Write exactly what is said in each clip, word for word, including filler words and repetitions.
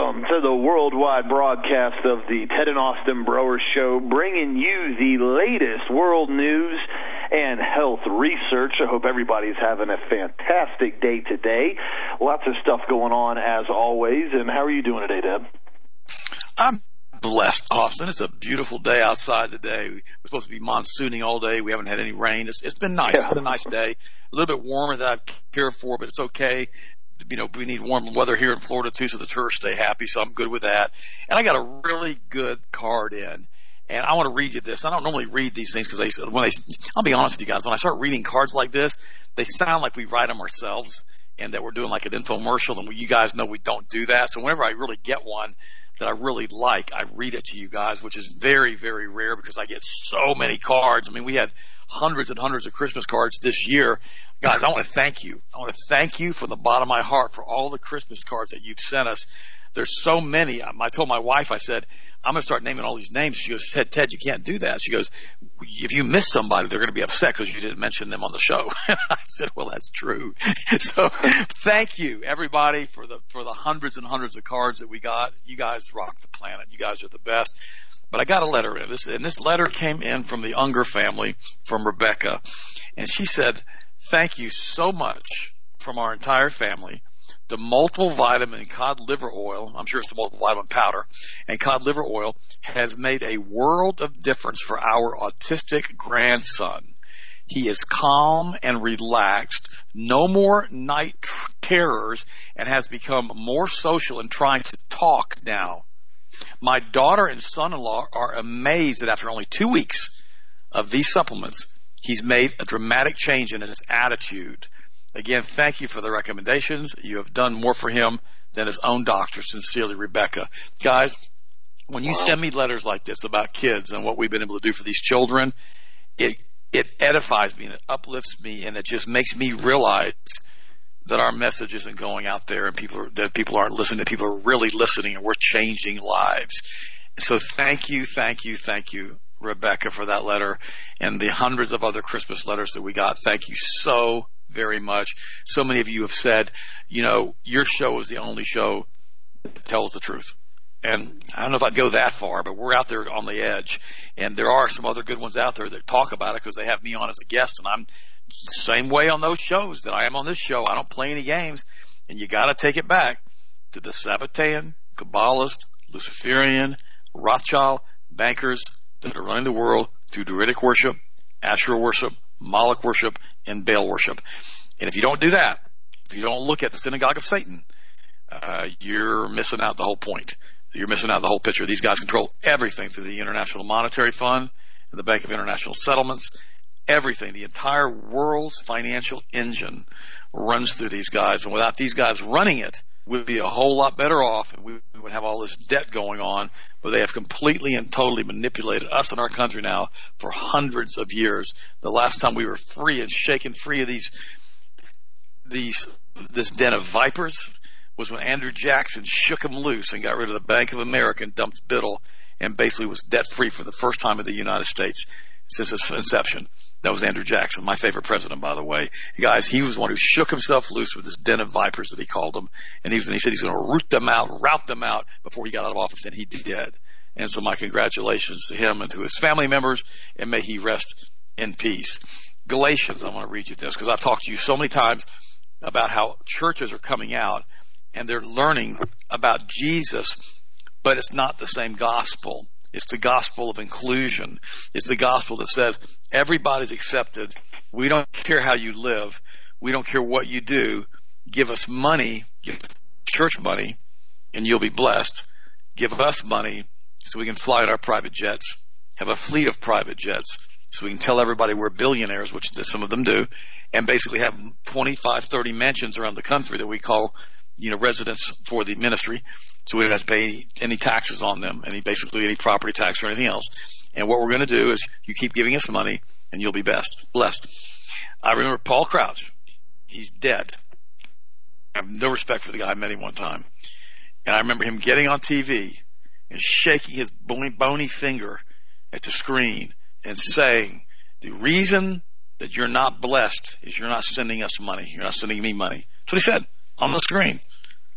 Welcome to the worldwide broadcast of the Ted and Austin Broer Show, bringing you the latest world news and health research. I hope everybody's having a fantastic day today. Lots of stuff going on as always. And how are you doing today, Deb? I'm blessed, Austin. It's a beautiful day outside today. We're supposed to be monsooning all day. We haven't had any rain. It's, it's been nice. Yeah. It's been a nice day. A little bit warmer than I care for, but it's okay. You know, we need warm weather here in Florida too, so the tourists stay happy, so I'm good with that. And I got a really good card in, and I want to read you this. I don't normally read these things because they, when they, I'll be honest with you guys, when I start reading cards like this, they sound like we write them ourselves and that we're doing like an infomercial, and you guys know we don't do that. So whenever I really get one that I really like, I read it to you guys, which is very, very rare because I get so many cards. I mean, we had hundreds and hundreds of Christmas cards this year. Guys, I want to thank you. I want to thank you from the bottom of my heart for all the Christmas cards that you've sent us. There's so many. I told my wife, I said, I'm going to start naming all these names. She goes, Ted, Ted, you can't do that. She goes, if you miss somebody, they're going to be upset because you didn't mention them on the show. I said, well, that's true. So thank you, everybody, for the for the hundreds and hundreds of cards that we got. You guys rock the planet. You guys are the best. But I got a letter in. This, and this letter came in from the Unger family, from Rebecca. And she said, thank you so much from our entire family. The multiple vitamin cod liver oil, I'm sure it's the multiple vitamin powder, and cod liver oil has made a world of difference for our autistic grandson. He is calm and relaxed, no more night terrors, and has become more social and trying to talk now. My daughter and son-in-law are amazed that after only two weeks of these supplements, he's made a dramatic change in his attitude. Again, thank you for the recommendations. You have done more for him than his own doctor. Sincerely, Rebecca. Guys, when you send me letters like this about kids and what we've been able to do for these children, it it edifies me and it uplifts me, and it just makes me realize that our message isn't going out there and people are, that people aren't listening. That people are really listening, and we're changing lives. So thank you, thank you, thank you, Rebecca, for that letter and the hundreds of other Christmas letters that we got. Thank you so very much. So many of you have said, you know, your show is the only show that tells the truth. And I don't know if I'd go that far, but we're out there on the edge. And there are some other good ones out there that talk about it because they have me on as a guest. And I'm the same way on those shows that I am on this show. I don't play any games. And you got to take it back to the Sabbatean, Kabbalist, Luciferian, Rothschild bankers that are running the world through Druidic worship, Asherah worship, Moloch worship, and Baal worship. And if you don't do that, if you don't look at the synagogue of Satan, uh, you're missing out the whole point. You're missing out the whole picture. These guys control everything through the International Monetary Fund and the Bank of International Settlements. Everything. The entire world's financial engine runs through these guys. And without these guys running it, we'd be a whole lot better off, and we would have all this debt going on. But they have completely and totally manipulated us and our country now for hundreds of years. The last time we were free and shaken free of these, these, this den of vipers was when Andrew Jackson shook them loose and got rid of the Bank of America and dumped Biddle, and basically was debt free for the first time in the United States since its inception. That was Andrew Jackson, my favorite president, by the way. Guys, he was the one who shook himself loose with this den of vipers that he called them. And he, was, and he said he's going to root them out, rout them out before he got out of office, and he did. And so my congratulations to him and to his family members, and may he rest in peace. Galatians, I want to read you this because I've talked to you so many times about how churches are coming out and they're learning about Jesus, but it's not the same gospel. It's the gospel of inclusion. It's the gospel that says everybody's accepted. We don't care how you live. We don't care what you do. Give us money, give church money, and you'll be blessed. Give us money so we can fly in our private jets, have a fleet of private jets so we can tell everybody we're billionaires, which some of them do, and basically have twenty-five, thirty mansions around the country that we call, you know, residents for the ministry, so we don't have to pay any taxes on them, any basically any property tax or anything else. And what we're going to do is you keep giving us money, and you'll be best blessed. I remember Paul Crouch. He's dead. I have no respect for the guy. I met him one time, and I remember him getting on T V and shaking his bony, bony finger at the screen and saying, "The reason that you're not blessed is you're not sending us money. You're not sending me money." That's what he said on the screen.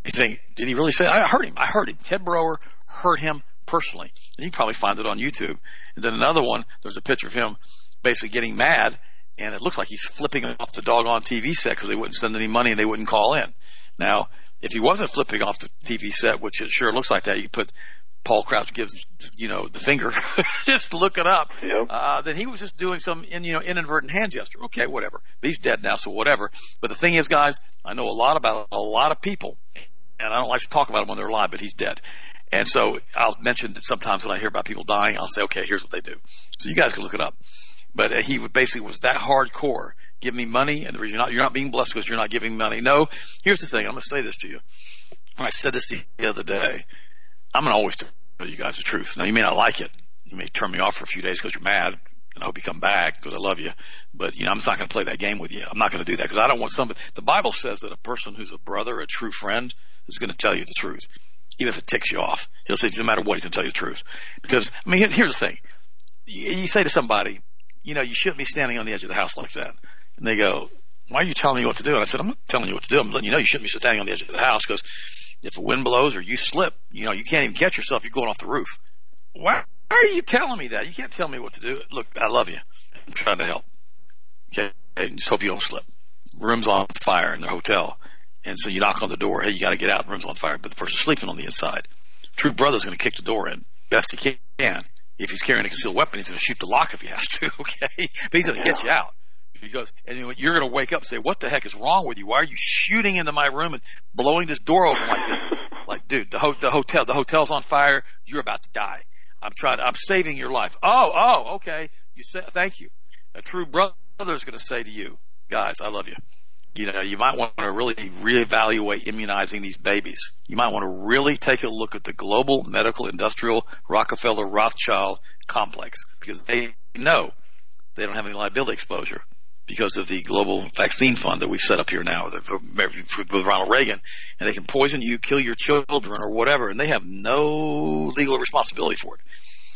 you think, did he really say, I heard him. I heard him. Ted Broer heard him personally. And you can probably find it on YouTube. And then another one, there's a picture of him basically getting mad, and it looks like he's flipping off the doggone T V set because they wouldn't send any money and they wouldn't call in. Now, if he wasn't flipping off the T V set, which it sure looks like that, you put Paul Crouch gives, you know, the finger, just look it up. Yep. Uh, then he was just doing some, in, you know, inadvertent hand gesture. Okay, whatever. But he's dead now, so whatever. But the thing is, guys, I know a lot about a lot of people, and I don't like to talk about them when they're alive, but he's dead. And so I'll mention that sometimes when I hear about people dying, I'll say, okay, here's what they do. So you guys can look it up. But he basically was that hardcore. Give me money, and the reason you're not, you're not being blessed because you're not giving money. No, here's the thing. I'm going to say this to you. And I said this the other day. I'm going to always tell you guys the truth. Now, you may not like it. You may turn me off for a few days because you're mad, and I hope you come back because I love you. But, you know, I'm just not going to play that game with you. I'm not going to do that because I don't want somebody. The Bible says that a person who's a brother, a true friend, is going to tell you the truth. Even if it ticks you off, he'll say, no matter what, he's going to tell you the truth. Because, I mean, here's the thing. You, you say to somebody, you know, you shouldn't be standing on the edge of the house like that. And they go, why are you telling me what to do? And I said, I'm not telling you what to do. I'm letting you know you shouldn't be standing on the edge of the house because if a wind blows or you slip, you know, you can't even catch yourself. You're going off the roof. Why, why are you telling me that? You can't tell me what to do. Look, I love you. I'm trying to help. Okay? And just hope you don't slip. Room's on fire in their hotel. And so you knock on the door. Hey, you got to get out. The room's on fire. But the person's sleeping on the inside. True brother's going to kick the door in best he can. If he's carrying a concealed weapon, he's going to shoot the lock if he has to. Okay? But he's going to get you out. Because, and you're going to wake up and say, what the heck is wrong with you? Why are you shooting into my room and blowing this door open like this? Like, dude, the, ho- the hotel, the hotel's on fire. You're about to die. I'm trying to, I'm saving your life. Oh, oh, okay. You say, thank you. A true brother is going to say to you, guys, I love you. You know, you might want to really reevaluate immunizing these babies. You might want to really take a look at the global medical industrial Rockefeller Rothschild complex because they know they don't have any liability exposure because of the global vaccine fund that we set up here now with Ronald Reagan. And they can poison you, kill your children or whatever, and they have no legal responsibility for it.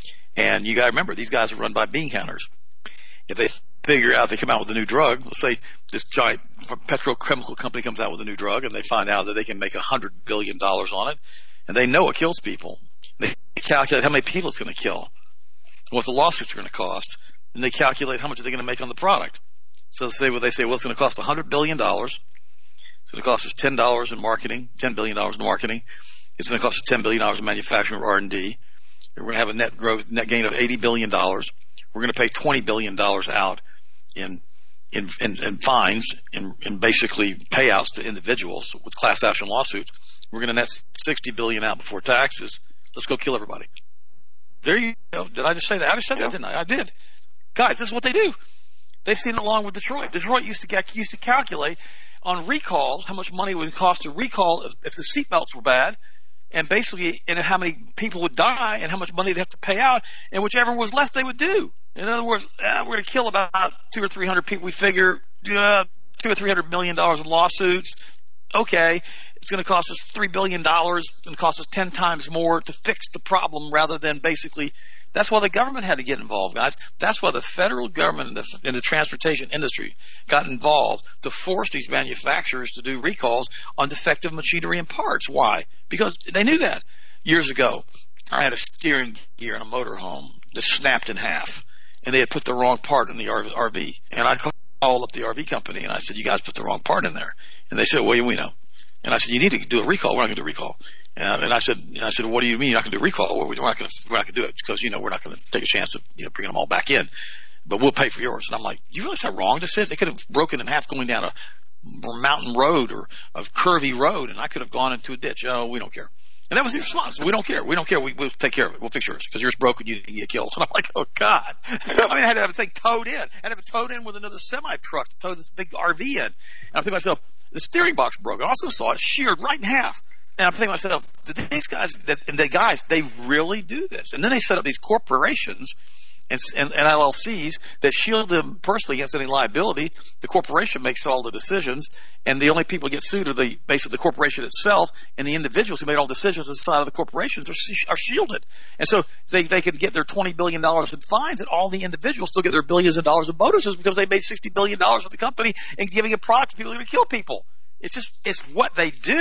And you got to remember, these guys are run by bean counters. If they figure out they come out with a new drug, let's say this giant petrochemical company comes out with a new drug and they find out that they can make a hundred billion dollars on it, and they know it kills people. They calculate how many people it's going to kill, what the lawsuits are going to cost, and they calculate how much are they going to make on the product. So they say, well, they say, well, it's going to cost a hundred billion dollars. It's going to cost us ten dollars in marketing, ten billion dollars in marketing. It's going to cost us ten billion dollars in manufacturing or R and D. We're going to have a net growth, net gain of eighty billion dollars. We're going to pay twenty billion dollars out in in, in, in fines and in, in basically payouts to individuals with class action lawsuits. We're going to net sixty billion dollars out before taxes. Let's go kill everybody. There you go. Did I just say that? I just said yeah. that, didn't I? I did. Guys, this is what they do. They've seen it along with Detroit. Detroit used to get, used to calculate on recalls how much money it would cost to recall if, if the seatbelts were bad, and basically and how many people would die and how much money they'd have to pay out, and whichever was less they would do. In other words, eh, we're going to kill about two or three hundred people. We figure uh, two or three hundred million dollars in lawsuits. Okay, it's going to cost us three billion dollars. It's going to cost us ten times more to fix the problem rather than basically. That's why the government had to get involved, guys. That's why the federal government and the, and the transportation industry got involved to force these manufacturers to do recalls on defective machinery and parts. Why? Because they knew that years ago. I had a steering gear in a motorhome that snapped in half, and they had put the wrong part in the R V. And I called up the R V company, and I said, you guys put the wrong part in there. And they said, well, we know. And I said, you need to do a recall. We're not going to do a recall. And, and I said, and I said, what do you mean you're not going to do a recall? Well, we're not going to, we're not going to do it because, you know, we're not going to take a chance of, you know, bringing them all back in, but we'll pay for yours. And I'm like, do you realize how wrong this is? They could have broken in half going down a mountain road or a curvy road, and I could have gone into a ditch. Oh, we don't care. And that was the response. We don't care. We don't care. We, we'll take care of it. We'll fix yours because yours broke and you didn't get killed. And I'm like, oh, God. I mean, I had to have the thing towed in. I had to have it towed in with another semi-truck to tow this big R V in. And I think to myself, the steering box broke. I also saw it sheared right in half. And I'm thinking to myself, did these guys, and the guys, they really do this. And then they set up these corporations and, and, and L L Cs that shield them personally against any liability. The corporation makes all the decisions, and the only people who get sued are the basically the corporation itself, and the individuals who made all decisions inside of the corporations are, are shielded. And so they, they can get their twenty billion dollars in fines, and all the individuals still get their billions of dollars in bonuses because they made sixty billion dollars with the company and giving a product to people who are going to kill people. It's just, it's what they do.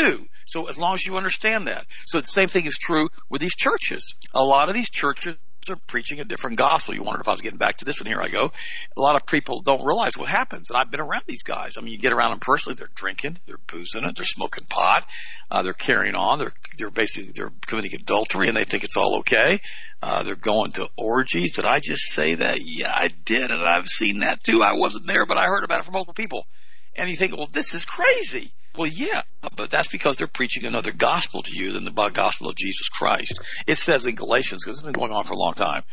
So as long as you understand that. So the same thing is true with these churches. A lot of these churches are preaching a different gospel. You wondered if I was getting back to this, and here I go. A lot of people don't realize what happens, and I've been around these guys. I mean, you get around them personally, they're drinking, they're boozing it, they're smoking pot, uh, they're carrying on, they're they're basically they're committing adultery, and they think it's all okay. Uh, they're going to orgies. Did I just say that? Yeah, I did, and I've seen that too. I wasn't there, but I heard about it from multiple people. And you think, well, this is crazy. Well, yeah, but that's because they're preaching another gospel to you than the gospel of Jesus Christ. It says in Galatians, because it's been going on for a long time,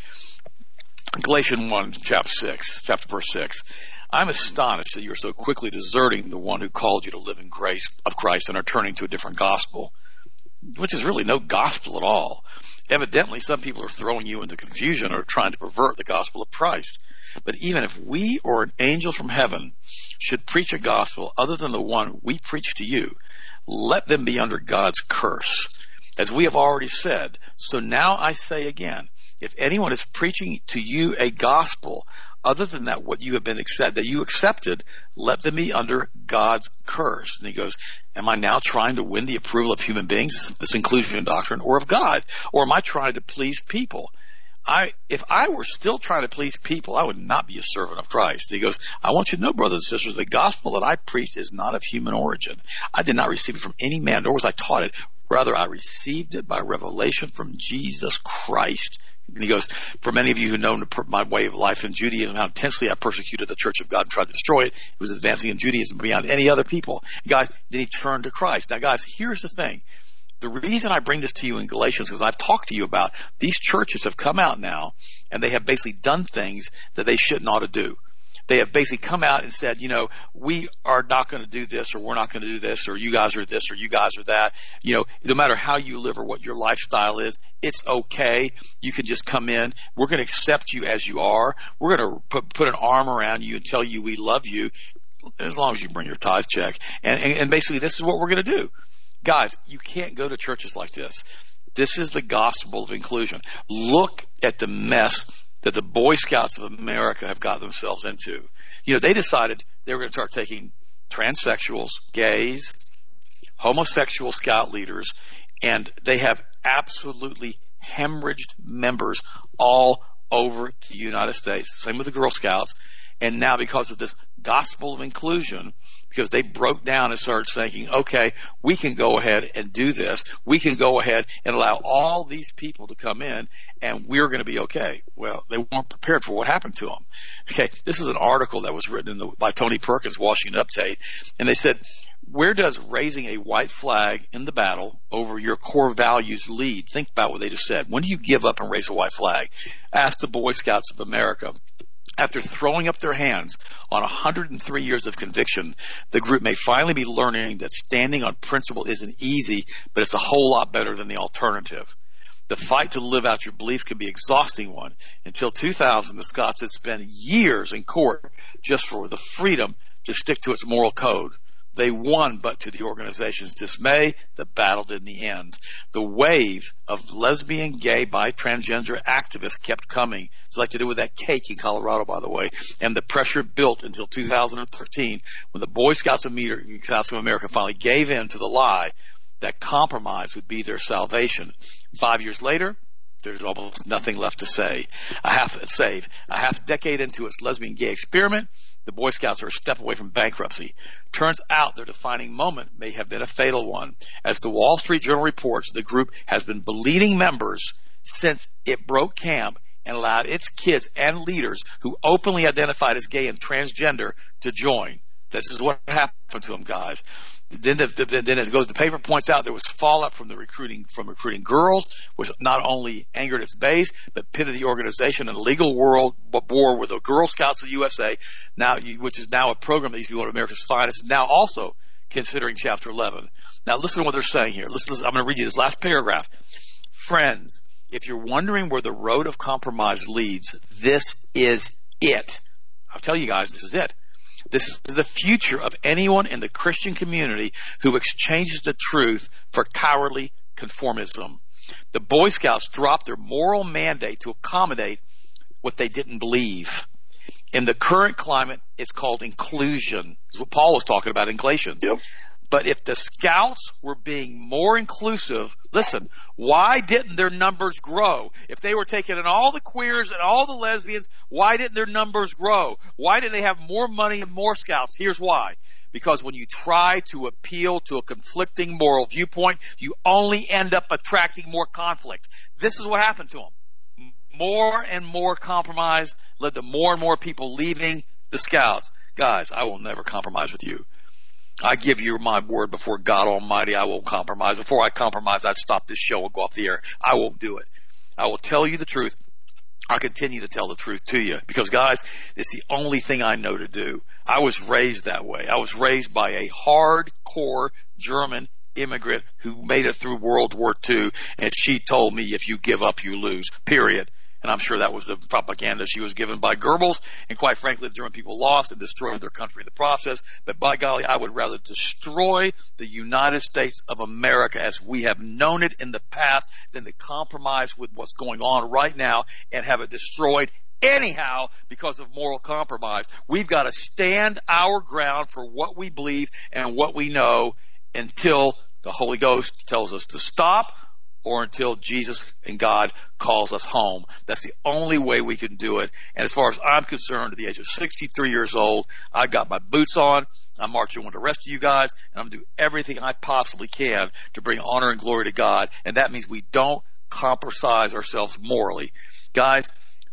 Galatians one, chapter six, chapter verse six, I'm astonished that you are so quickly deserting the one who called you to live in grace of Christ and are turning to a different gospel, which is really no gospel at all. Evidently, some people are throwing you into confusion or trying to pervert the gospel of Christ. But even if we or an angel from heaven should preach a gospel other than the one we preach to you, let them be under God's curse. As we have already said, so now I say again, if anyone is preaching to you a gospel other than that what you have been accept, that you accepted, let them be under God's curse. And he goes, am I now trying to win the approval of human beings, this inclusion doctrine, or of God? Or am I trying to please people? I, if I were still trying to please people, I would not be a servant of Christ. He goes, I want you to know, brothers and sisters, the gospel that I preach is not of human origin. I did not receive it from any man, nor was I taught it. Rather, I received it by revelation from Jesus Christ. And he goes, for many of you who know my way of life in Judaism, how intensely I persecuted the church of God and tried to destroy it. It was advancing in Judaism beyond any other people. Guys, then he turned to Christ. Now, guys, here's the thing. The reason I bring this to you in Galatians is because I've talked to you about these churches have come out now and they have basically done things that they shouldn't ought to do. They have basically come out and said, you know, we are not going to do this, or we're not going to do this, or you guys are this, or you guys are that. You know, no matter how you live or what your lifestyle is, it's okay. You can just come in. We're going to accept you as you are. We're going to put, put an arm around you and tell you we love you as long as you bring your tithe check. And, and, and basically this is what we're going to do. Guys, you can't go to churches like this. This is the gospel of inclusion. Look at the mess that the Boy Scouts of America have got themselves into. You know, they decided they were going to start taking transsexuals, gays, homosexual scout leaders, and they have absolutely hemorrhaged members all over the United States. Same with the Girl Scouts. And now because of this gospel of inclusion, because they broke down and started saying, okay, we can go ahead and do this. We can go ahead and allow all these people to come in, and we're going to be okay. Well, they weren't prepared for what happened to them. Okay, this is an article that was written in the, by Tony Perkins, Washington Update, and they said, where does raising a white flag in the battle over your core values lead? Think about what they just said. When do you give up and raise a white flag? Ask the Boy Scouts of America. After throwing up their hands on one hundred three years of conviction, the group may finally be learning that standing on principle isn't easy, but it's a whole lot better than the alternative. The fight to live out your belief can be an exhausting one. Until two thousand, the Scots had spent years in court just for the freedom to stick to its moral code. They won, but to the organization's dismay, the battle didn't end. The waves of lesbian, gay, bi, transgender activists kept coming. It's like to do with that cake in Colorado, by the way. And the pressure built until two thousand thirteen, when the Boy Scouts of America finally gave in to the lie that compromise would be their salvation. Five years later, there's almost nothing left to say. A half save. A half decade into its lesbian gay experiment, the Boy Scouts are a step away from bankruptcy. Turns out their defining moment may have been a fatal one. As the Wall Street Journal reports, the group has been bleeding members since it broke camp and allowed its kids and leaders who openly identified as gay and transgender to join. This is what happened to them, guys. Then, the, the, then as it goes, the paper points out there was fallout from the recruiting from recruiting girls, which not only angered its base, but pitted the organization in a legal world war with the Girl Scouts of the U S A, now which is now a program that used to be one of America's finest, now also considering Chapter eleven. Now listen to what they're saying here. Listen, listen, I'm going to read you this last paragraph. Friends, if you're wondering where the road of compromise leads, this is it. I'll tell you guys, this is it. This is the future of anyone in the Christian community who exchanges the truth for cowardly conformism. The Boy Scouts dropped their moral mandate to accommodate what they didn't believe. In the current climate, it's called inclusion. It's what Paul was talking about in Galatians. Yep. But if the Scouts were being more inclusive, listen, why didn't their numbers grow? If they were taking in all the queers and all the lesbians, why didn't their numbers grow? Why didn't they have more money and more Scouts? Here's why. Because when you try to appeal to a conflicting moral viewpoint, you only end up attracting more conflict. This is what happened to them. More and more compromise led to more and more people leaving the Scouts. Guys, I will never compromise with you. I give you my word before God Almighty, I won't compromise. Before I compromise, I'd stop this show and go off the air. I won't do it. I will tell you the truth. I continue to tell the truth to you because, guys, it's the only thing I know to do. I was raised that way. I was raised by a hardcore German immigrant who made it through World War Two, and she told me, if you give up, you lose, period. And I'm sure that was the propaganda she was given by Goebbels. And quite frankly, the German people lost and destroyed their country in the process. But by golly, I would rather destroy the United States of America as we have known it in the past than to compromise with what's going on right now and have it destroyed anyhow because of moral compromise. We've got to stand our ground for what we believe and what we know until the Holy Ghost tells us to stop, or until Jesus and God calls us home. That's the only way we can do it. And as far as I'm concerned, at the age of sixty-three years old, I got my boots on. I'm marching with the rest of you guys, and I'm going to do everything I possibly can to bring honor and glory to God. And that means we don't compromise ourselves morally. Guys,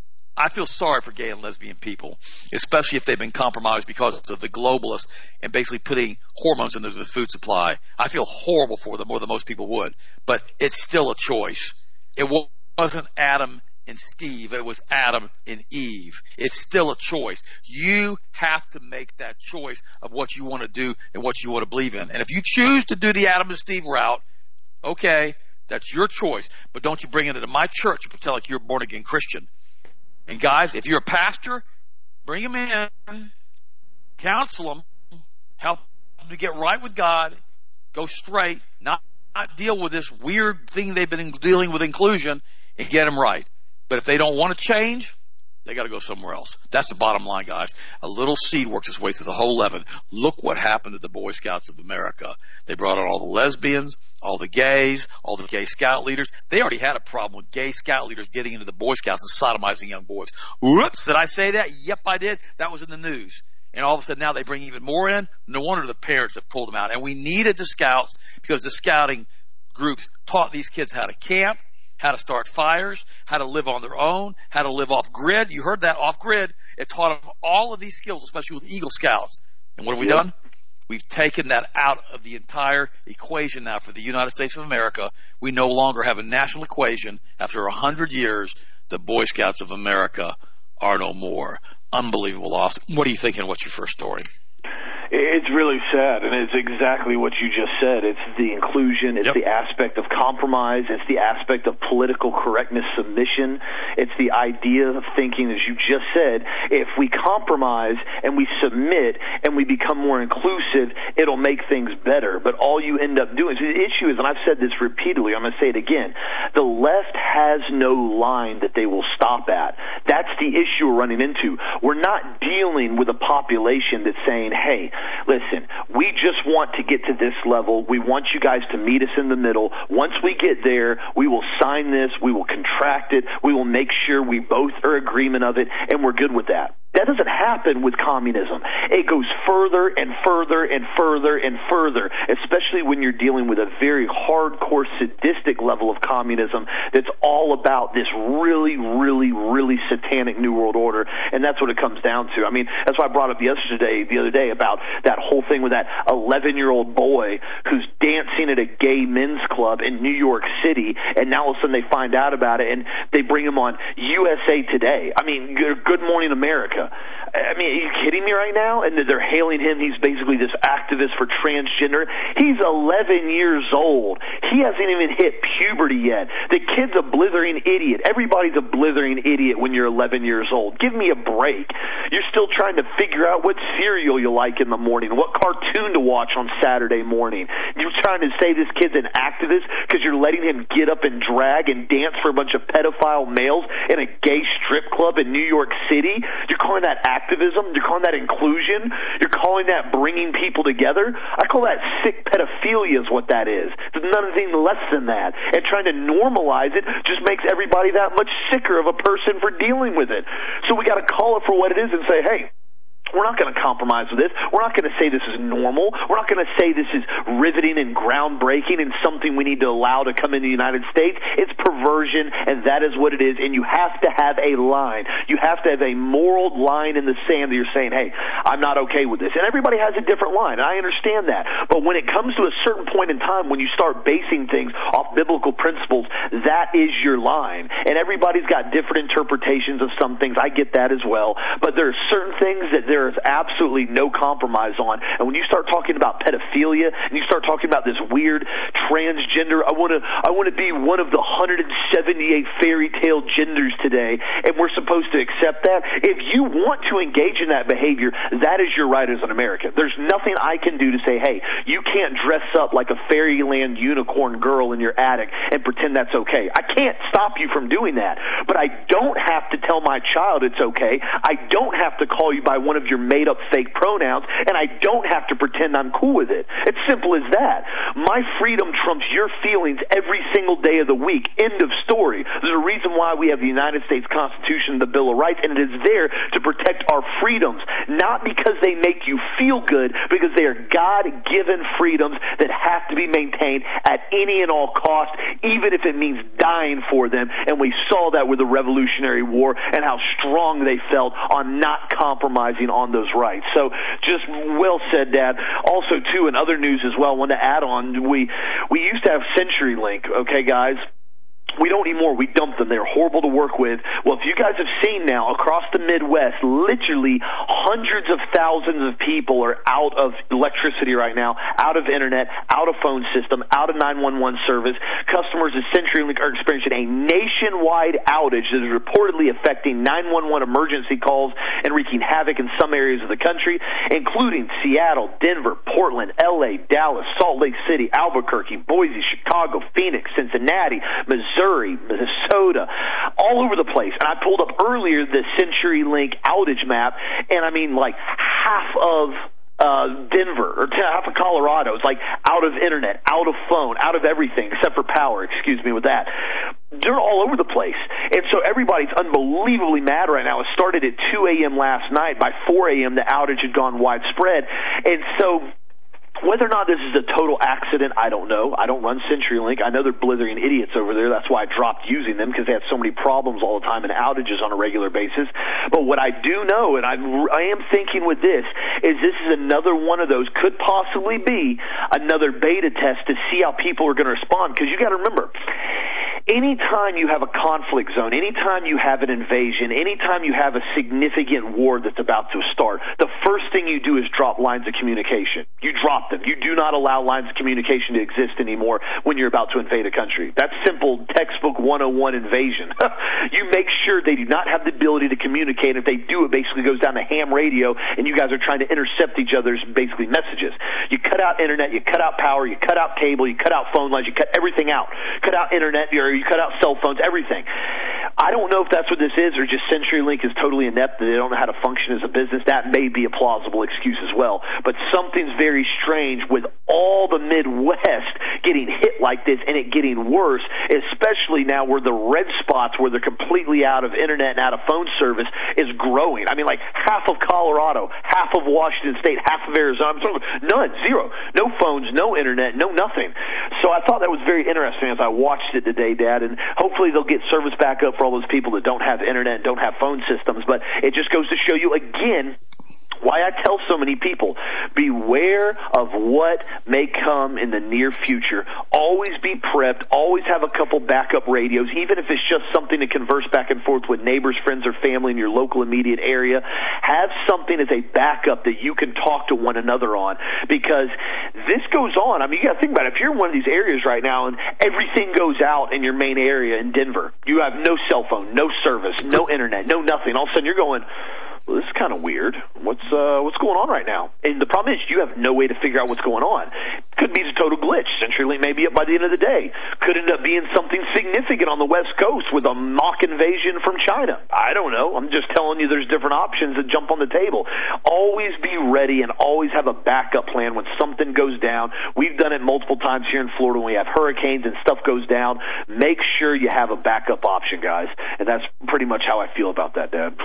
I feel sorry for gay and lesbian people, especially if they've been compromised because of the globalists and basically putting hormones into the food supply. I feel horrible for them more than most people would, but it's still a choice. It wasn't Adam and Steve. It was Adam and Eve. It's still a choice. You have to make that choice of what you want to do and what you want to believe in. And if you choose to do the Adam and Steve route, okay, that's your choice, but don't you bring it into my church and pretend like you're a born-again Christian. And guys, if you're a pastor, bring them in, counsel them, help them to get right with God, go straight, not, not deal with this weird thing they've been dealing with, inclusion, and get them right. But if they don't want to change, they got to go somewhere else. That's the bottom line, guys. A little seed works its way through the whole leaven. Look what happened to the Boy Scouts of America. They brought on all the lesbians, all the gays, all the gay scout leaders. They already had a problem with gay scout leaders getting into the Boy Scouts and sodomizing young boys. Whoops, did I say that? Yep, I did. That was in the news. And all of a sudden now they bring even more in. No wonder the parents have pulled them out. And we needed the scouts because the scouting groups taught these kids how to camp, how to start fires, how to live on their own, how to live off grid. You heard that, off grid. It taught them all of these skills, especially with Eagle Scouts. And what have we done? We've taken that out of the entire equation now for the United States of America. We no longer have a national equation. After a hundred years, the Boy Scouts of America are no more. Unbelievable loss. What are you thinking? What's your first story? It's really sad, and it's exactly what you just said. It's the inclusion, it's yep. the aspect of compromise, it's the aspect of political correctness submission, it's the idea of thinking, as you just said, if we compromise and we submit and we become more inclusive, it'll make things better. But all you end up doing, so the issue is, and I've said this repeatedly, I'm going to say it again, the left has no line that they will stop at. That's the issue we're running into. We're not dealing with a population that's saying, hey, listen, we just want to get to this level. We want you guys to meet us in the middle. Once we get there, we will sign this. We will contract it. We will make sure we both are in agreement of it, and we're good with that. That doesn't happen with communism. It goes further and further and further and further, especially when you're dealing with a very hardcore, sadistic level of communism that's all about this really, really, really satanic New World Order, and that's what it comes down to. I mean, that's why I brought up yesterday, the other day, about that whole thing with that eleven-year-old boy who's dancing at a gay men's club in New York City, and now all of a sudden they find out about it, and they bring him on U S A Today. I mean, Good Morning America. I mean, are you kidding me right now? And they're hailing him. He's basically this activist for transgender. He's eleven years old. He hasn't even hit puberty yet. The kid's a blithering idiot. Everybody's a blithering idiot when you're eleven years old. Give me a break. You're still trying to figure out what cereal you like in the morning, what cartoon to watch on Saturday morning. You're trying to say this kid's an activist because you're letting him get up and drag and dance for a bunch of pedophile males in a gay strip club in New York City? You're calling that activism. You're calling that inclusion. You're calling that bringing people together. I call that sick pedophilia is what that is. There's nothing less than that. And trying to normalize it just makes everybody that much sicker of a person for dealing with it. So we got to call it for what it is and say, hey, we're not going to compromise with this. We're not going to say this is normal. We're not going to say this is riveting and groundbreaking and something we need to allow to come into the United States. It's perversion, and that is what it is. And you have to have a line. You have to have a moral line in the sand that you're saying, hey, I'm not okay with this. And everybody has a different line, and I understand that. But when it comes to a certain point in time when you start basing things off biblical principles, that is your line. And everybody's got different interpretations of some things. I get that as well. But there are certain things that there is absolutely no compromise on. And when you start talking about pedophilia and you start talking about this weird transgender, I want to I want to be one of the one hundred seventy-eight fairy tale genders today, and we're supposed to accept that. If you want to engage in that behavior, that is your right as an American. There's nothing I can do to say, hey, you can't dress up like a fairyland unicorn girl in your attic and pretend that's okay. I can't stop you from doing that, but I don't have to tell my child it's okay. I don't have to call you by one of your made-up fake pronouns, and I don't have to pretend I'm cool with it. It's simple as that. My freedom trumps your feelings every single day of the week. End of story. There's a reason why we have the United States Constitution, the Bill of Rights, and it is there to protect our freedoms, not because they make you feel good, because they are God-given freedoms that have to be maintained at any and all cost, even if it means dying for them. And we saw that with the Revolutionary War and how strong they felt on not compromising on those rights. So just well said, Dad. Also, too, in other news as well, I wanted to add on, we we used to have CenturyLink, okay, guys? We don't anymore. We dumped them. They're horrible to work with. Well, if you guys have seen now, across the Midwest, literally hundreds of thousands of people are out of electricity right now, out of internet, out of phone system, out of nine one one service. Customers at CenturyLink are experiencing a nationwide outage that is reportedly affecting nine one one emergency calls and wreaking havoc in some areas of the country, including Seattle, Denver, Portland, L A, Dallas, Salt Lake City, Albuquerque, Boise, Chicago, Phoenix, Cincinnati, Missouri, Minnesota, all over the place. And I pulled up earlier the CenturyLink outage map, and I mean like half of uh, Denver or half of Colorado is like out of internet, out of phone, out of everything except for power, excuse me with that. They're all over the place. And so everybody's unbelievably mad right now. It started at two a.m. last night. By four a.m. the outage had gone widespread. And so whether or not this is a total accident, I don't know. I don't run CenturyLink. I know they're blithering idiots over there. That's why I dropped using them, because they have so many problems all the time and outages on a regular basis. But what I do know, and I'm, I am thinking with this, is this is another one of those, could possibly be another beta test to see how people are going to respond. Because you got to remember, anytime you have a conflict zone, anytime you have an invasion, anytime you have a significant war that's about to start, the first thing you do is drop lines of communication. You drop them. You do not allow lines of communication to exist anymore when you're about to invade a country. That's simple textbook one oh one invasion. You make sure they do not have the ability to communicate. If they do, it basically goes down to ham radio, and you guys are trying to intercept each other's basically messages. You cut out internet, you cut out power, you cut out cable, you cut out phone lines, you cut everything out. Cut out internet, or you cut out cell phones, everything. I don't know if that's what this is, or just CenturyLink is totally inept, that they don't know how to function as a business. That may be a plausible excuse as well. But something's very strange with all the Midwest getting hit like this and it getting worse, especially now where the red spots where they're completely out of internet and out of phone service is growing. I mean, like half of Colorado, half of Washington State, half of Arizona, I'm talking none, zero. No phones, no internet, no nothing. So I thought that was very interesting as I watched it today, Dad, and hopefully they'll get service back up for all those people that don't have internet and don't have phone systems. But it just goes to show you again why I tell so many people, beware of what may come in the near future. Always be prepped. Always have a couple backup radios, even if it's just something to converse back and forth with neighbors, friends, or family in your local immediate area. Have something as a backup that you can talk to one another on, because this goes on. I mean, you got to think about it. If you're in one of these areas right now and everything goes out in your main area in Denver, you have no cell phone, no service, no internet, no nothing. All of a sudden you're going, well, this is kind of weird. What's uh, what's going on right now? And the problem is you have no way to figure out what's going on. Could be a total glitch. CenturyLink may be up by the end of the day. Could end up being something significant on the West Coast with a mock invasion from China. I don't know. I'm just telling you there's different options that jump on the table. Always be ready and always have a backup plan when something goes down. We've done it multiple times here in Florida when we have hurricanes and stuff goes down. Make sure you have a backup option, guys. And that's pretty much how I feel about that, Dad.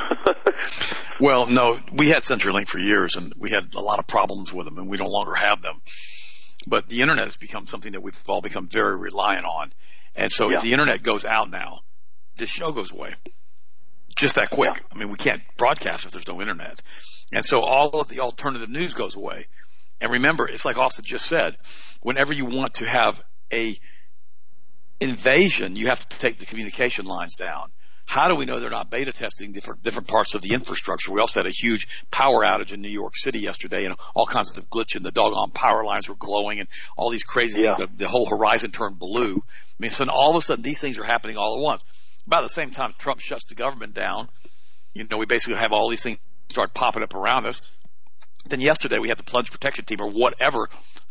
Well, no, we had CenturyLink for years, and we had a lot of problems with them, and we no longer have them. But the Internet has become something that we've all become very reliant on. And so yeah. if the Internet goes out now, this show goes away. Just that quick. Yeah. I mean, we can't broadcast if there's no Internet. And so all of the alternative news goes away. And remember, it's like Austin just said, whenever you want to have a invasion, you have to take the communication lines down. How do we know they're not beta testing different different parts of the infrastructure? We also had a huge power outage in New York City yesterday, and all kinds of glitch, and the doggone power lines were glowing, and all these crazy yeah. things. The whole horizon turned blue. I mean, so all of a sudden, these things are happening all at once. About the same time Trump shuts the government down, you know, we basically have all these things start popping up around us. Then yesterday we had the plunge protection team or whatever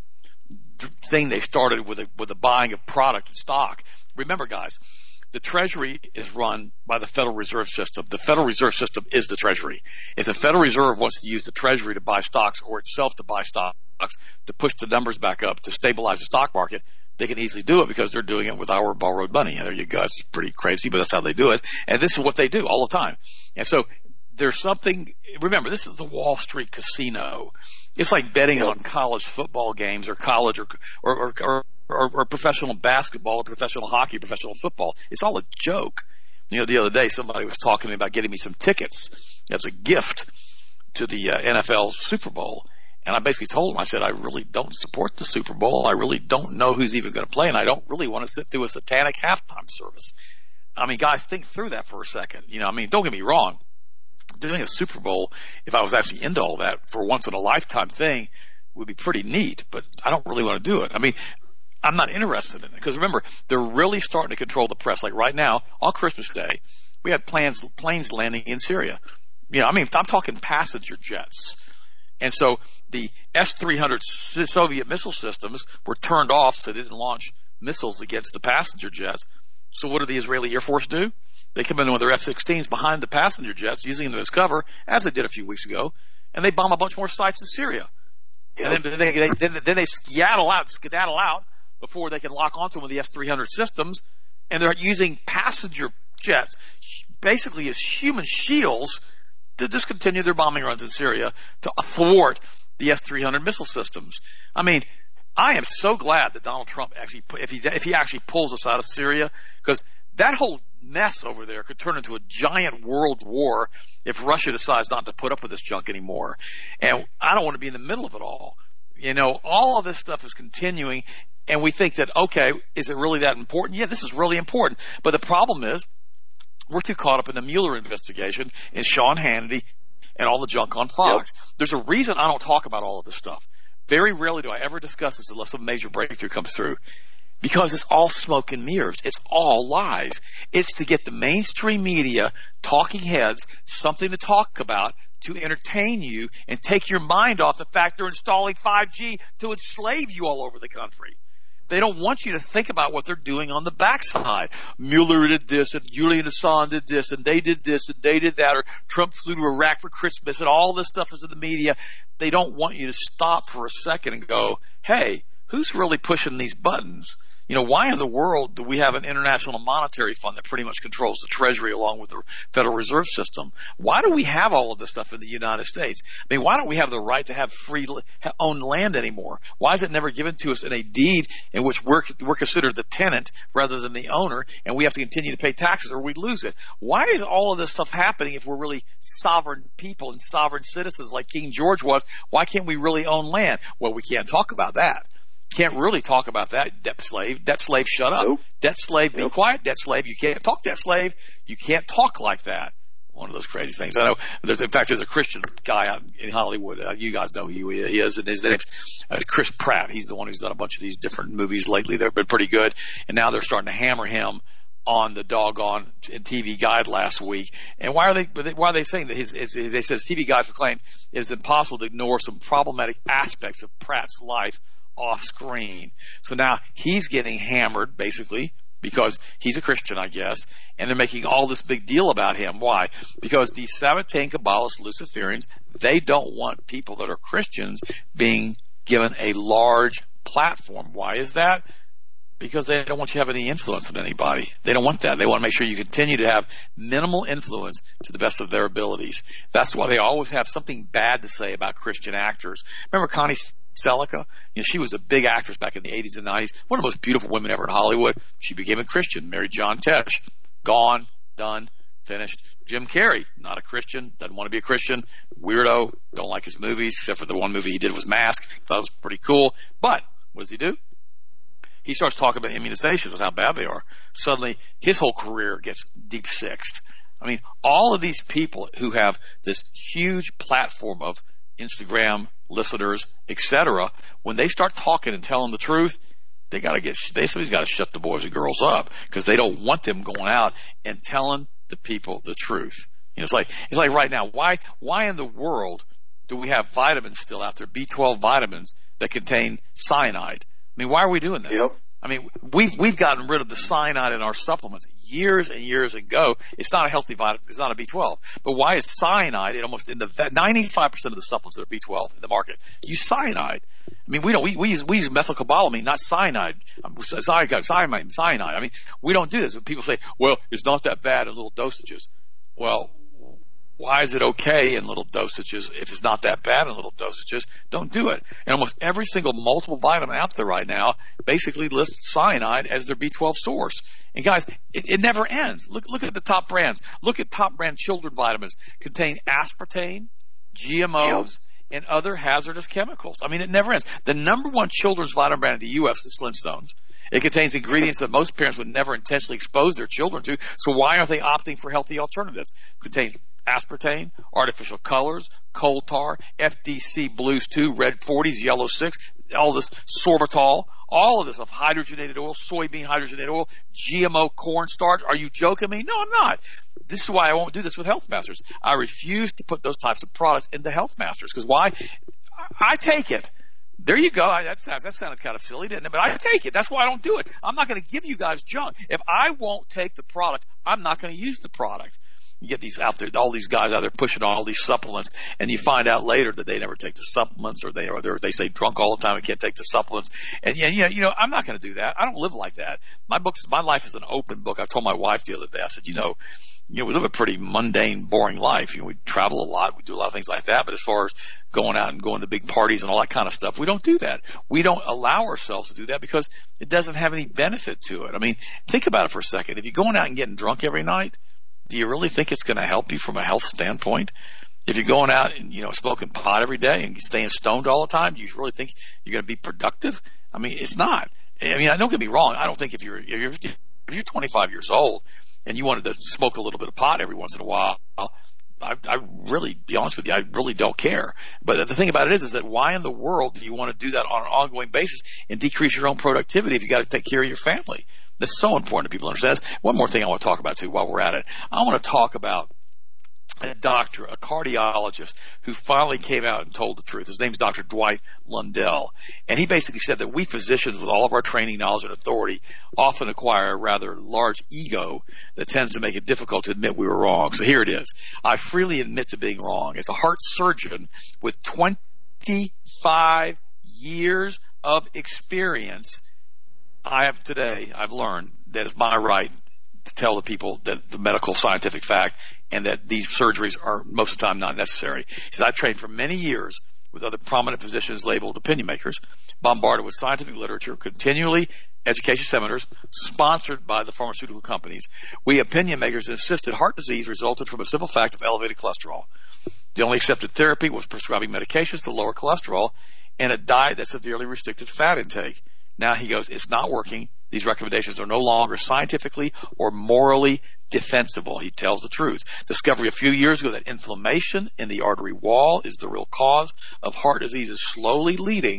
thing they started with a, with the buying of product and stock. Remember, guys, the Treasury is run by the Federal Reserve System. The Federal Reserve System is the Treasury. If the Federal Reserve wants to use the Treasury to buy stocks or itself to buy stocks to push the numbers back up to stabilize the stock market, they can easily do it because they're doing it with our borrowed money. And there you go. It's pretty crazy, but that's how they do it. And this is what they do all the time. And so there's something – remember, this is the Wall Street casino. It's like betting on college football games or college or or, or, or Or, or professional basketball or professional hockey, or professional football. It's all a joke. You know, the other day somebody was talking to me about getting me some tickets as a gift to the uh, N F L Super Bowl. And I basically told him, I said, I really don't support the Super Bowl. I really don't know who's even going to play, and I don't really want to sit through a satanic halftime service. I mean, guys, think through that for a second. You know, I mean, don't get me wrong. Doing a Super Bowl, if I was actually into all that for once in a lifetime thing, would be pretty neat, but I don't really want to do it. I mean, I'm not interested in it because remember, they're really starting to control the press. Like right now, on Christmas Day, we had planes, planes landing in Syria. You know, I mean, I'm talking passenger jets. And so the S three hundred Soviet missile systems were turned off so they didn't launch missiles against the passenger jets. So what did the Israeli Air Force do? They come in with their F sixteens behind the passenger jets, using them as cover, as they did a few weeks ago, and they bomb a bunch more sites in Syria. Yep. And then they, they, then, then they skedaddle out, skedaddle out before they can lock onto them with the S three hundred systems, and they're using passenger jets basically as human shields to discontinue their bombing runs in Syria to thwart the S three hundred missile systems. I mean, I am so glad that Donald Trump actually, if he if he actually pulls us out of Syria, because that whole mess over there could turn into a giant world war if Russia decides not to put up with this junk anymore. And I don't want to be in the middle of it all. You know, all of this stuff is continuing, and we think that, okay, is it really that important? Yeah, this is really important. But the problem is, we're too caught up in the Mueller investigation and Sean Hannity and all the junk on Fox. Yep. There's a reason I don't talk about all of this stuff. Very rarely do I ever discuss this unless a major breakthrough comes through. Because it's all smoke and mirrors. It's all lies. It's to get the mainstream media, talking heads, something to talk about to entertain you and take your mind off the fact they're installing five G to enslave you all over the country. They don't want you to think about what they're doing on the backside. Mueller did this, and Julian Assange did this, and they did this, and they did that, or Trump flew to Iraq for Christmas, and all this stuff is in the media. They don't want you to stop for a second and go, hey, who's really pushing these buttons? You know, why in the world do we have an international monetary fund that pretty much controls the Treasury along with the Federal Reserve System? Why do we have all of this stuff in the United States? I mean, why don't we have the right to have free owned land anymore? Why is it never given to us in a deed in which we're, we're considered the tenant rather than the owner, and we have to continue to pay taxes or we lose it? Why is all of this stuff happening if we're really sovereign people and sovereign citizens like King George was? Why can't we really own land? Well, we can't talk about that. Can't really talk about that. Debt slave, debt slave, shut up. Nope. Debt slave, be nope. quiet. Debt slave, you can't talk. Debt slave, you can't talk like that. One of those crazy things. I know. There's, in fact, there's a Christian guy out in Hollywood. Uh, you guys know who he is, and his name's uh, Chris Pratt. He's the one who's done a bunch of these different movies lately. They've been pretty good, and now they're starting to hammer him on the doggone T V Guide last week. And why are they, why are they saying that his, his, they says T V Guide proclaimed it is impossible to ignore some problematic aspects of Pratt's life off screen. So now he's getting hammered basically because he's a Christian, I guess, and they're making all this big deal about him. Why? Because these Sabbatean Kabbalists, Luciferians, they don't want people that are Christians being given a large platform. Why is that? Because they don't want you to have any influence on anybody. They don't want that. They want to make sure you continue to have minimal influence to the best of their abilities. That's why they always have something bad to say about Christian actors. Remember Connie Selica? You know, she was a big actress back in the eighties and nineties. One of the most beautiful women ever in Hollywood. She became a Christian, married John Tesh. Gone, done, finished. Jim Carrey, not a Christian, doesn't want to be a Christian, weirdo, don't like his movies, except for the one movie he did was Mask. Thought it was pretty cool. But what does he do? He starts talking about immunizations and how bad they are. Suddenly, his whole career gets deep sixed. I mean, all of these people who have this huge platform of Instagram listeners, et cetera, when they start talking and telling the truth, they gotta get, they somebody's got to shut the boys and girls up because they don't want them going out and telling the people the truth. You know, it's like it's like right now, why why in the world do we have vitamins still out there, B twelve vitamins that contain cyanide? I mean, why are we doing this? Yep. I mean, we've we've gotten rid of the cyanide in our supplements years and years ago. It's not a healthy vitamin. It's not a B twelve. But why is cyanide in almost in the ninety-five percent of the supplements that are B twelve in the market use cyanide? I mean, we don't. We, we use we use methylcobalamin, not cyanide. Cyanide, cyanide, cyanide. I mean, we don't do this. When people say, "Well, it's not that bad in little dosages," well, why is it okay in little dosages if it's not that bad in little dosages? Don't do it. And almost every single multiple vitamin out there right now basically lists cyanide as their B twelve source. And guys, it, it never ends. Look, look at the top brands. Look at top brand children vitamins contain aspartame, G M Os, yep, and other hazardous chemicals. I mean, it never ends. The number one children's vitamin brand in the U S is Flintstones. It contains ingredients that most parents would never intentionally expose their children to. So why aren't they opting for healthy alternatives? It contains aspartame, artificial colors, coal tar, F D C blues two, red forties, yellow six, all this sorbitol, all of this of hydrogenated oil, soybean hydrogenated oil, G M O cornstarch. Are you joking me? No, I'm not. This is why I won't do this with Health Masters. I refuse to put those types of products into Health Masters because why? I take it. There you go. I, that, sounds, that sounded kind of silly, didn't it? But I take it. That's why I don't do it. I'm not going to give you guys junk. If I won't take the product, I'm not going to use the product. You get these out there, all these guys out there pushing all these supplements, and you find out later that they never take the supplements, or they or they say drunk all the time and can't take the supplements. And yeah, you know, you know, I'm not going to do that. I don't live like that. My books, my life is an open book. I told my wife the other day. I said, you know, you know, we live a pretty mundane, boring life. You know, we travel a lot, we do a lot of things like that. But as far as going out and going to big parties and all that kind of stuff, we don't do that. We don't allow ourselves to do that because it doesn't have any benefit to it. I mean, think about it for a second. If you're going out and getting drunk every night, do you really think it's going to help you from a health standpoint? If you're going out and, you know, smoking pot every day and staying stoned all the time, do you really think you're going to be productive? I mean, it's not. I mean, don't get me wrong. I don't think if you're, if you're, if you're twenty-five years old and you wanted to smoke a little bit of pot every once in a while, I, I really, be honest with you, I really don't care. But the thing about it is, is that why in the world do you want to do that on an ongoing basis and decrease your own productivity if you got to take care of your family? That's so important to people to understand. One more thing I want to talk about too while we're at it. I want to talk about a doctor, a cardiologist, who finally came out and told the truth. His name's Doctor Dwight Lundell. And he basically said that we physicians, with all of our training, knowledge, and authority, often acquire a rather large ego that tends to make it difficult to admit we were wrong. So here it is. I freely admit to being wrong. As a heart surgeon with twenty-five years of experience, I have today, I've learned that it's my right to tell the people that the medical scientific fact and that these surgeries are most of the time not necessary. He says, I trained for many years with other prominent physicians labeled opinion makers, bombarded with scientific literature, continually education seminars sponsored by the pharmaceutical companies. We opinion makers insisted heart disease resulted from a simple fact of elevated cholesterol. The only accepted therapy was prescribing medications to lower cholesterol and a diet that severely restricted fat intake. Now he goes, it's not working. These recommendations are no longer scientifically or morally defensible. He tells the truth. Discovery a few years ago that inflammation in the artery wall is the real cause of heart disease is slowly leading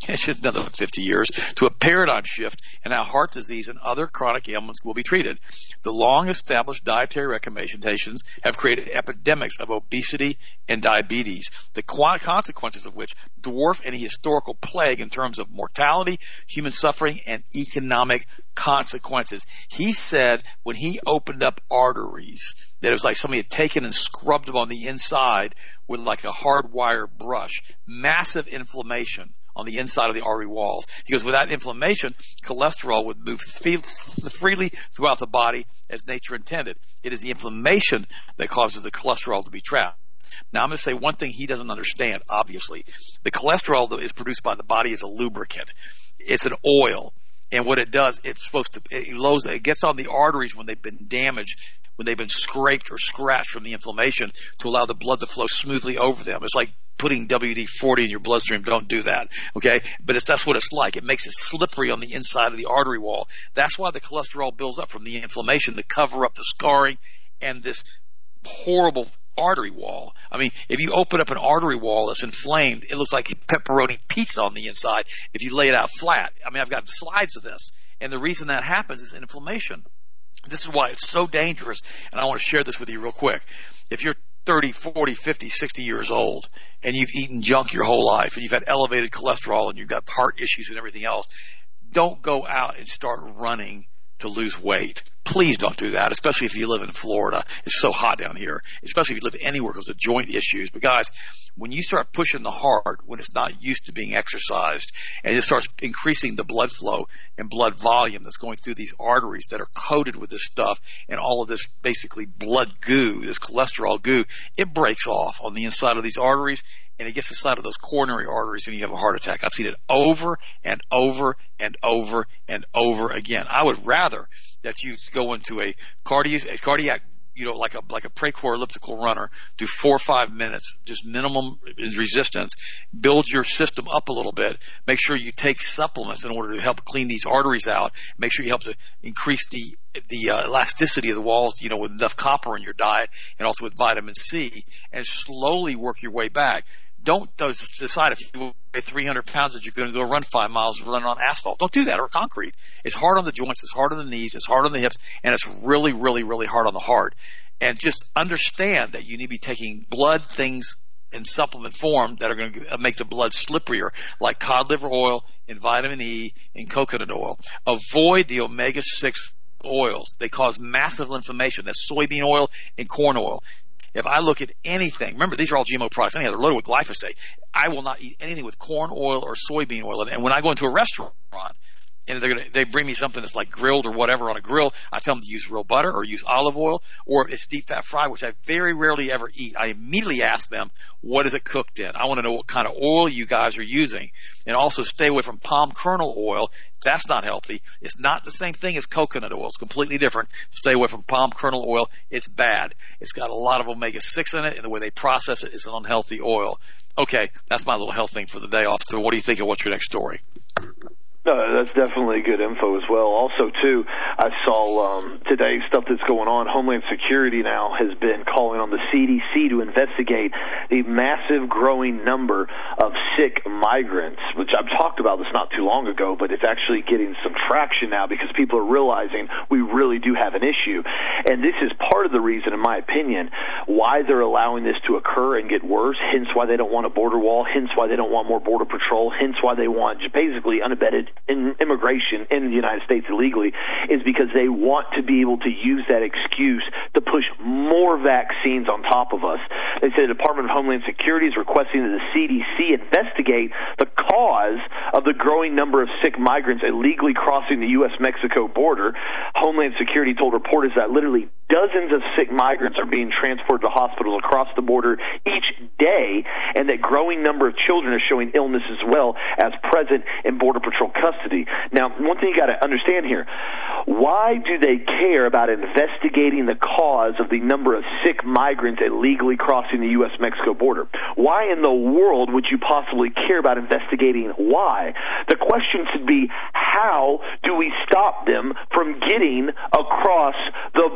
it's just another fifty years, to a paradigm shift in how heart disease and other chronic ailments will be treated. The long-established dietary recommendations have created epidemics of obesity and diabetes, the consequences of which dwarf any historical plague in terms of mortality, human suffering, and economic consequences. He said when he opened up arteries that it was like somebody had taken and scrubbed them on the inside with like a hard wire brush, massive inflammation on the inside of the artery walls. He goes, without inflammation, cholesterol would move freely throughout the body as nature intended. It is the inflammation that causes the cholesterol to be trapped. Now, I'm going to say one thing he doesn't understand, obviously. The cholesterol that is produced by the body is a lubricant. It's an oil. And what it does, it's supposed to, it, loads, it gets on the arteries when they've been damaged, when they've been scraped or scratched from the inflammation to allow the blood to flow smoothly over them. It's like putting W D forty in your bloodstream. Don't do that, okay? But it's, that's what it's like. It makes it slippery on the inside of the artery wall. That's why the cholesterol builds up from the inflammation to cover up the scarring and this horrible artery wall. I mean, if you open up an artery wall that's inflamed, it looks like pepperoni pizza on the inside if you lay it out flat. I mean, I've got slides of this. And the reason that happens is inflammation. This is why it's so dangerous, and I want to share this with you real quick. If you're thirty, forty, fifty, sixty years old and you've eaten junk your whole life and you've had elevated cholesterol and you've got heart issues and everything else, don't go out and start running to lose weight. Please don't do that, especially if you live in Florida. It's so hot down here, especially if you live anywhere because of joint issues. But guys, when you start pushing the heart when it's not used to being exercised and it starts increasing the blood flow and blood volume that's going through these arteries that are coated with this stuff and all of this basically blood goo, this cholesterol goo, it breaks off on the inside of these arteries and it gets inside of those coronary arteries and you have a heart attack. I've seen it over and over and over and over again. I would rather that you go into a cardiac, a cardiac, you know, like a like a Precor elliptical runner, do four or five minutes, just minimum resistance, build your system up a little bit, make sure you take supplements in order to help clean these arteries out, make sure you help to increase the the uh, elasticity of the walls, you know, with enough copper in your diet and also with vitamin C, and slowly work your way back. Don't decide if you weigh three hundred pounds that you're going to go run five miles running on asphalt. Don't do that, or concrete. It's hard on the joints, it's hard on the knees, it's hard on the hips, and it's really, really, really hard on the heart. And just understand that you need to be taking blood things in supplement form that are going to make the blood slipperier, like cod liver oil and vitamin E and coconut oil. Avoid the omega six oils. They cause massive inflammation. That's soybean oil and corn oil. If I look at anything, remember these are all G M O products, anything, they're loaded with glyphosate. I will not eat anything with corn oil or soybean oil. And when I go into a restaurant and they're gonna, they bring me something that's like grilled or whatever on a grill, I tell them to use real butter or use olive oil, or if it's deep fat fried, which I very rarely ever eat. I immediately ask them, what is it cooked in? I want to know what kind of oil you guys are using. And also stay away from palm kernel oil. That's not healthy. It's not the same thing as coconut oil. It's completely different. Stay away from palm kernel oil. It's bad. It's got a lot of omega six in it, and the way they process it is an unhealthy oil. Okay, that's my little health thing for the day off. So what do you think of what's your next story? No, that's definitely good info as well. Also, too, I saw um, today stuff that's going on. Homeland Security now has been calling on the C D C to investigate the massive growing number of sick migrants, which I've talked about this not too long ago, but it's actually getting some traction now because people are realizing we really do have an issue. And this is part of the reason, in my opinion, why they're allowing this to occur and get worse, hence why they don't want a border wall, hence why they don't want more border patrol, hence why they want basically unabated in immigration in the United States illegally, is because they want to be able to use that excuse to push more vaccines on top of us. They say the Department of Homeland Security is requesting that the C D C investigate the cause of the growing number of sick migrants illegally crossing the U S Mexico border. Homeland Security told reporters that literally dozens of sick migrants are being transported to hospitals across the border each day, and that growing number of children are showing illness as well as present in Border Patrol custody. Now, one thing you got to understand here, why do they care about investigating the cause of the number of sick migrants illegally crossing the U S Mexico border? Why in the world would you possibly care about investigating why? The question should be, how do we stop them from getting across the border?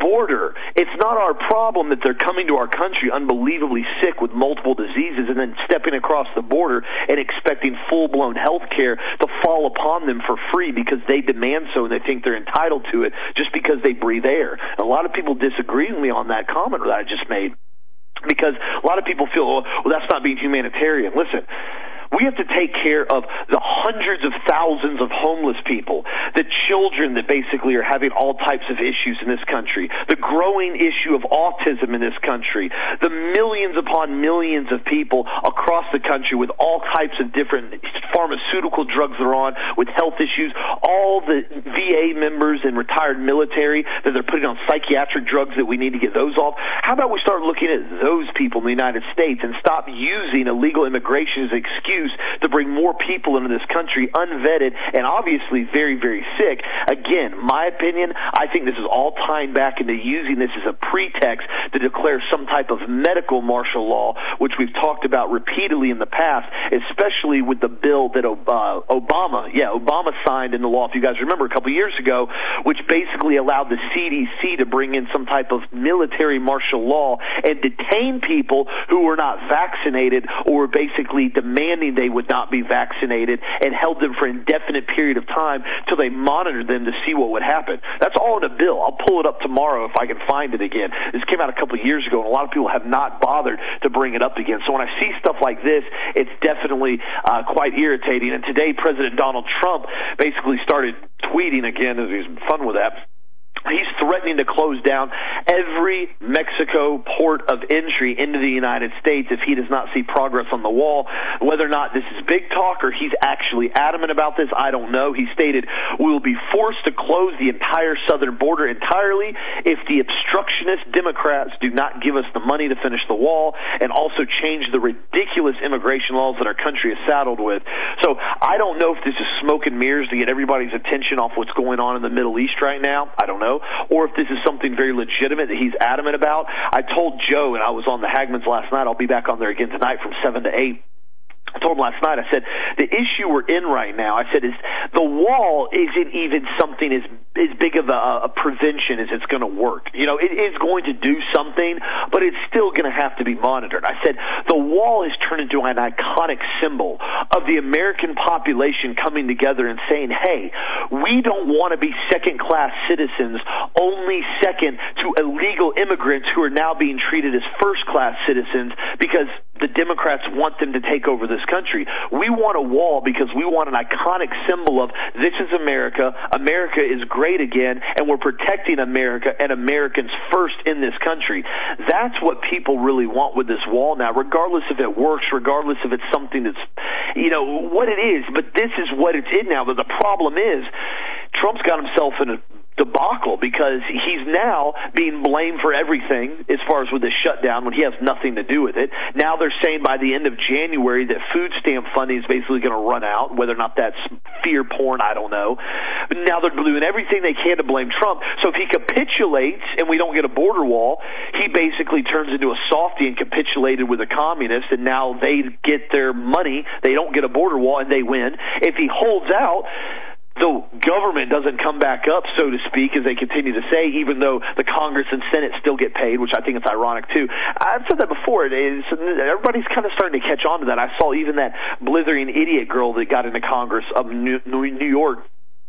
border. It's not our problem that they're coming to our country unbelievably sick with multiple diseases and then stepping across the border and expecting full-blown health care to fall upon them for free because they demand so and they think they're entitled to it just because they breathe air. A lot of people disagree with me on that comment that I just made because a lot of people feel, well, that's not being humanitarian. Listen, we have to take care of the hundreds of thousands of homeless people, the children that basically are having all types of issues in this country, the growing issue of autism in this country, the millions upon millions of people across the country with all types of different pharmaceutical drugs that are on, with health issues, all the V A members and retired military that they're putting on psychiatric drugs that we need to get those off. How about we start looking at those people in the United States and stop using illegal immigration as an excuse to bring more people into this country unvetted and obviously very, very sick. Again, my opinion, I think this is all tying back into using this as a pretext to declare some type of medical martial law, which we've talked about repeatedly in the past, especially with the bill that uh, Obama, yeah, Obama signed into law, if you guys remember, a couple years ago, which basically allowed the C D C to bring in some type of military martial law and detain people who were not vaccinated or were basically demanding they would not be vaccinated and held them for an indefinite period of time till they monitored them to see what would happen. That's all in a bill. I'll pull it up tomorrow if I can find it again. This came out a couple of years ago, and a lot of people have not bothered to bring it up again. So when I see stuff like this, it's definitely uh, quite irritating. And today, President Donald Trump basically started tweeting again, as he's fun with that. He's threatening to close down every Mexico port of entry into the United States if he does not see progress on the wall. Whether or not this is big talk or he's actually adamant about this, I don't know. He stated, we will be forced to close the entire southern border entirely if the obstructionist Democrats do not give us the money to finish the wall and also change the ridiculous immigration laws that our country is saddled with. So I don't know if this is smoke and mirrors to get everybody's attention off what's going on in the Middle East right now. I don't know. Or if this is something very legitimate that he's adamant about. I told Joe, and I was on the Hagmans last night, I'll be back on there again tonight from seven to eight. I told him last night, I said, the issue we're in right now, I said, is the wall isn't even something as, as big of a, a prevention as it's going to work. You know, it is going to do something, but it's still going to have to be monitored. I said, the wall has turned into an iconic symbol of the American population coming together and saying, hey, we don't want to be second-class citizens, only second to illegal immigrants who are now being treated as first-class citizens because the Democrats want them to take over this country. We want a wall because we want an iconic symbol of this is America, America is great again, and we're protecting America and Americans first in this country. That's what people really want with this wall now, regardless if it works, regardless if it's something that's, you know, what it is, but this is what it's in now. But the problem is, Trump's got himself in a debacle because he's now being blamed for everything as far as with the shutdown when he has nothing to do with it. Now they're saying by the end of January that food stamp funding is basically going to run out, whether or not that's fear porn, I don't know. But now they're doing everything they can to blame Trump. So if he capitulates and we don't get a border wall, he basically turns into a softie and capitulated with the communists, and now they get their money, they don't get a border wall, and they win. If he holds out, the government doesn't come back up, so to speak, as they continue to say, even though the Congress and Senate still get paid, which I think is ironic, too. I've said that before. It is, everybody's kind of starting to catch on to that. I saw even that blithering idiot girl that got into Congress of New, New York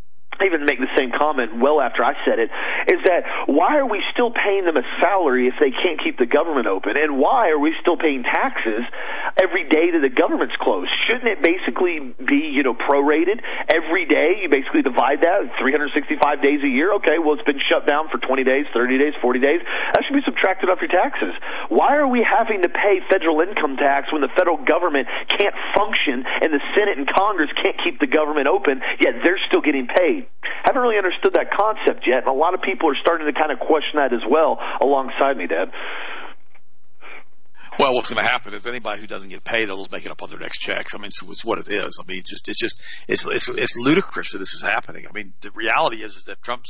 even make the same comment well after I said it, is that why are we still paying them a salary if they can't keep the government open? And why are we still paying taxes every day that the government's closed? Shouldn't it basically be, you know, prorated? Every day you basically divide that, three hundred sixty-five days a year. Okay, well, it's been shut down for twenty days, thirty days, forty days. That should be subtracted off your taxes. Why are we having to pay federal income tax when the federal government can't function and the Senate and Congress can't keep the government open, yet they're still getting paid? Haven't really understood that concept yet, and a lot of people are starting to kind of question that as well alongside me, Dad. Well, what's going to happen is anybody who doesn't get paid, they'll just make it up on their next checks. I mean, it's, it's what it is. I mean, it's just, it's just, it's, it's, it's ludicrous that this is happening. I mean, the reality is, is that Trump's,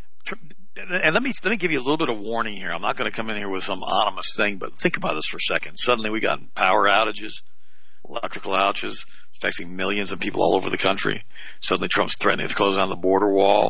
and let me, let me give you a little bit of warning here. I'm not going to come in here with some anonymous thing, but think about this for a second. Suddenly we got power outages, electrical outages, affecting millions of people all over the country. Suddenly Trump's threatening to close down the border wall.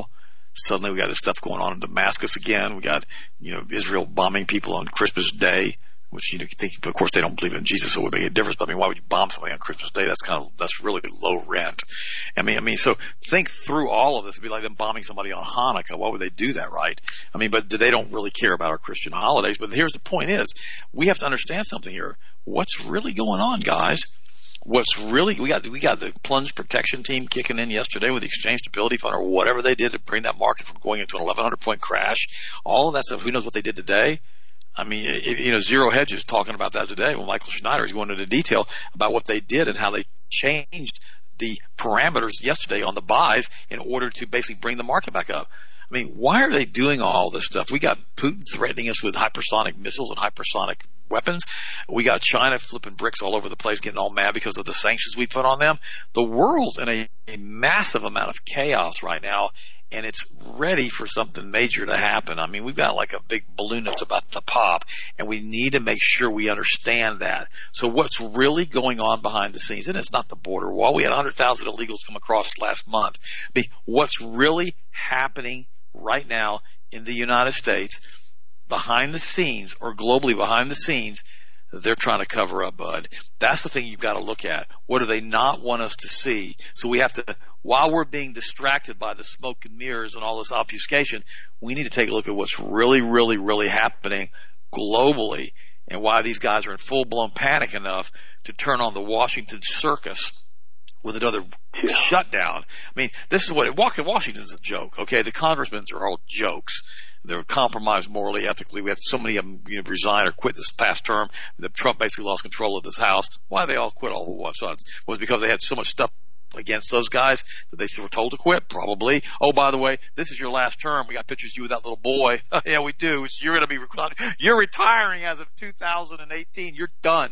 Suddenly we got this stuff going on in Damascus again. We got, you know, Israel bombing people on Christmas Day, which, you know, you think, of course, they don't believe in Jesus, so it would make a difference. But I mean, why would you bomb somebody on Christmas Day? That's kind of, that's really low rent. I mean, I mean, so think through all of this. It'd be like them bombing somebody on Hanukkah. Why would they do that, right? I mean, but they don't really care about our Christian holidays. But here's the point is, we have to understand something here. What's really going on, guys? What's really, we got, we got the plunge protection team kicking in yesterday with the Exchange Stability Fund or whatever they did to bring that market from going into an eleven hundred point crash. All of that stuff. Who knows what they did today? I mean, it, you know, Zero Hedge is talking about that today. Well, Michael Schneider is going into detail about what they did and how they changed the parameters yesterday on the buys in order to basically bring the market back up. I mean, why are they doing all this stuff? We got Putin threatening us with hypersonic missiles and hypersonic weapons. We got China flipping bricks all over the place, getting all mad because of the sanctions we put on them. The world's in a, a massive amount of chaos right now, and it's ready for something major to happen. I mean, we've got like a big balloon that's about to pop, and we need to make sure we understand that. So what's really going on behind the scenes, and it's not the border wall. We had one hundred thousand illegals come across last month. I mean, what's really happening right now in the United States behind the scenes or globally behind the scenes, they're trying to cover up, bud. That's the thing you've got to look at. What do they not want us to see? So we have to, while we're being distracted by the smoke and mirrors and all this obfuscation, we need to take a look at what's really, really, really happening globally and why these guys are in full-blown panic enough to turn on the Washington circus with another yeah. shutdown. I mean, this is what Washington's a joke, okay? The congressmen are all jokes. They're compromised morally, ethically. We had so many of them, you know, resign or quit this past term. The Trump basically lost control of this House. Why did they all quit all at once? Was it because they had so much stuff against those guys that they were told to quit? Probably. Oh, by the way, this is your last term. We got pictures of you with that little boy. Yeah, we do. So you're going to be you're retiring as of two thousand eighteen. You're done.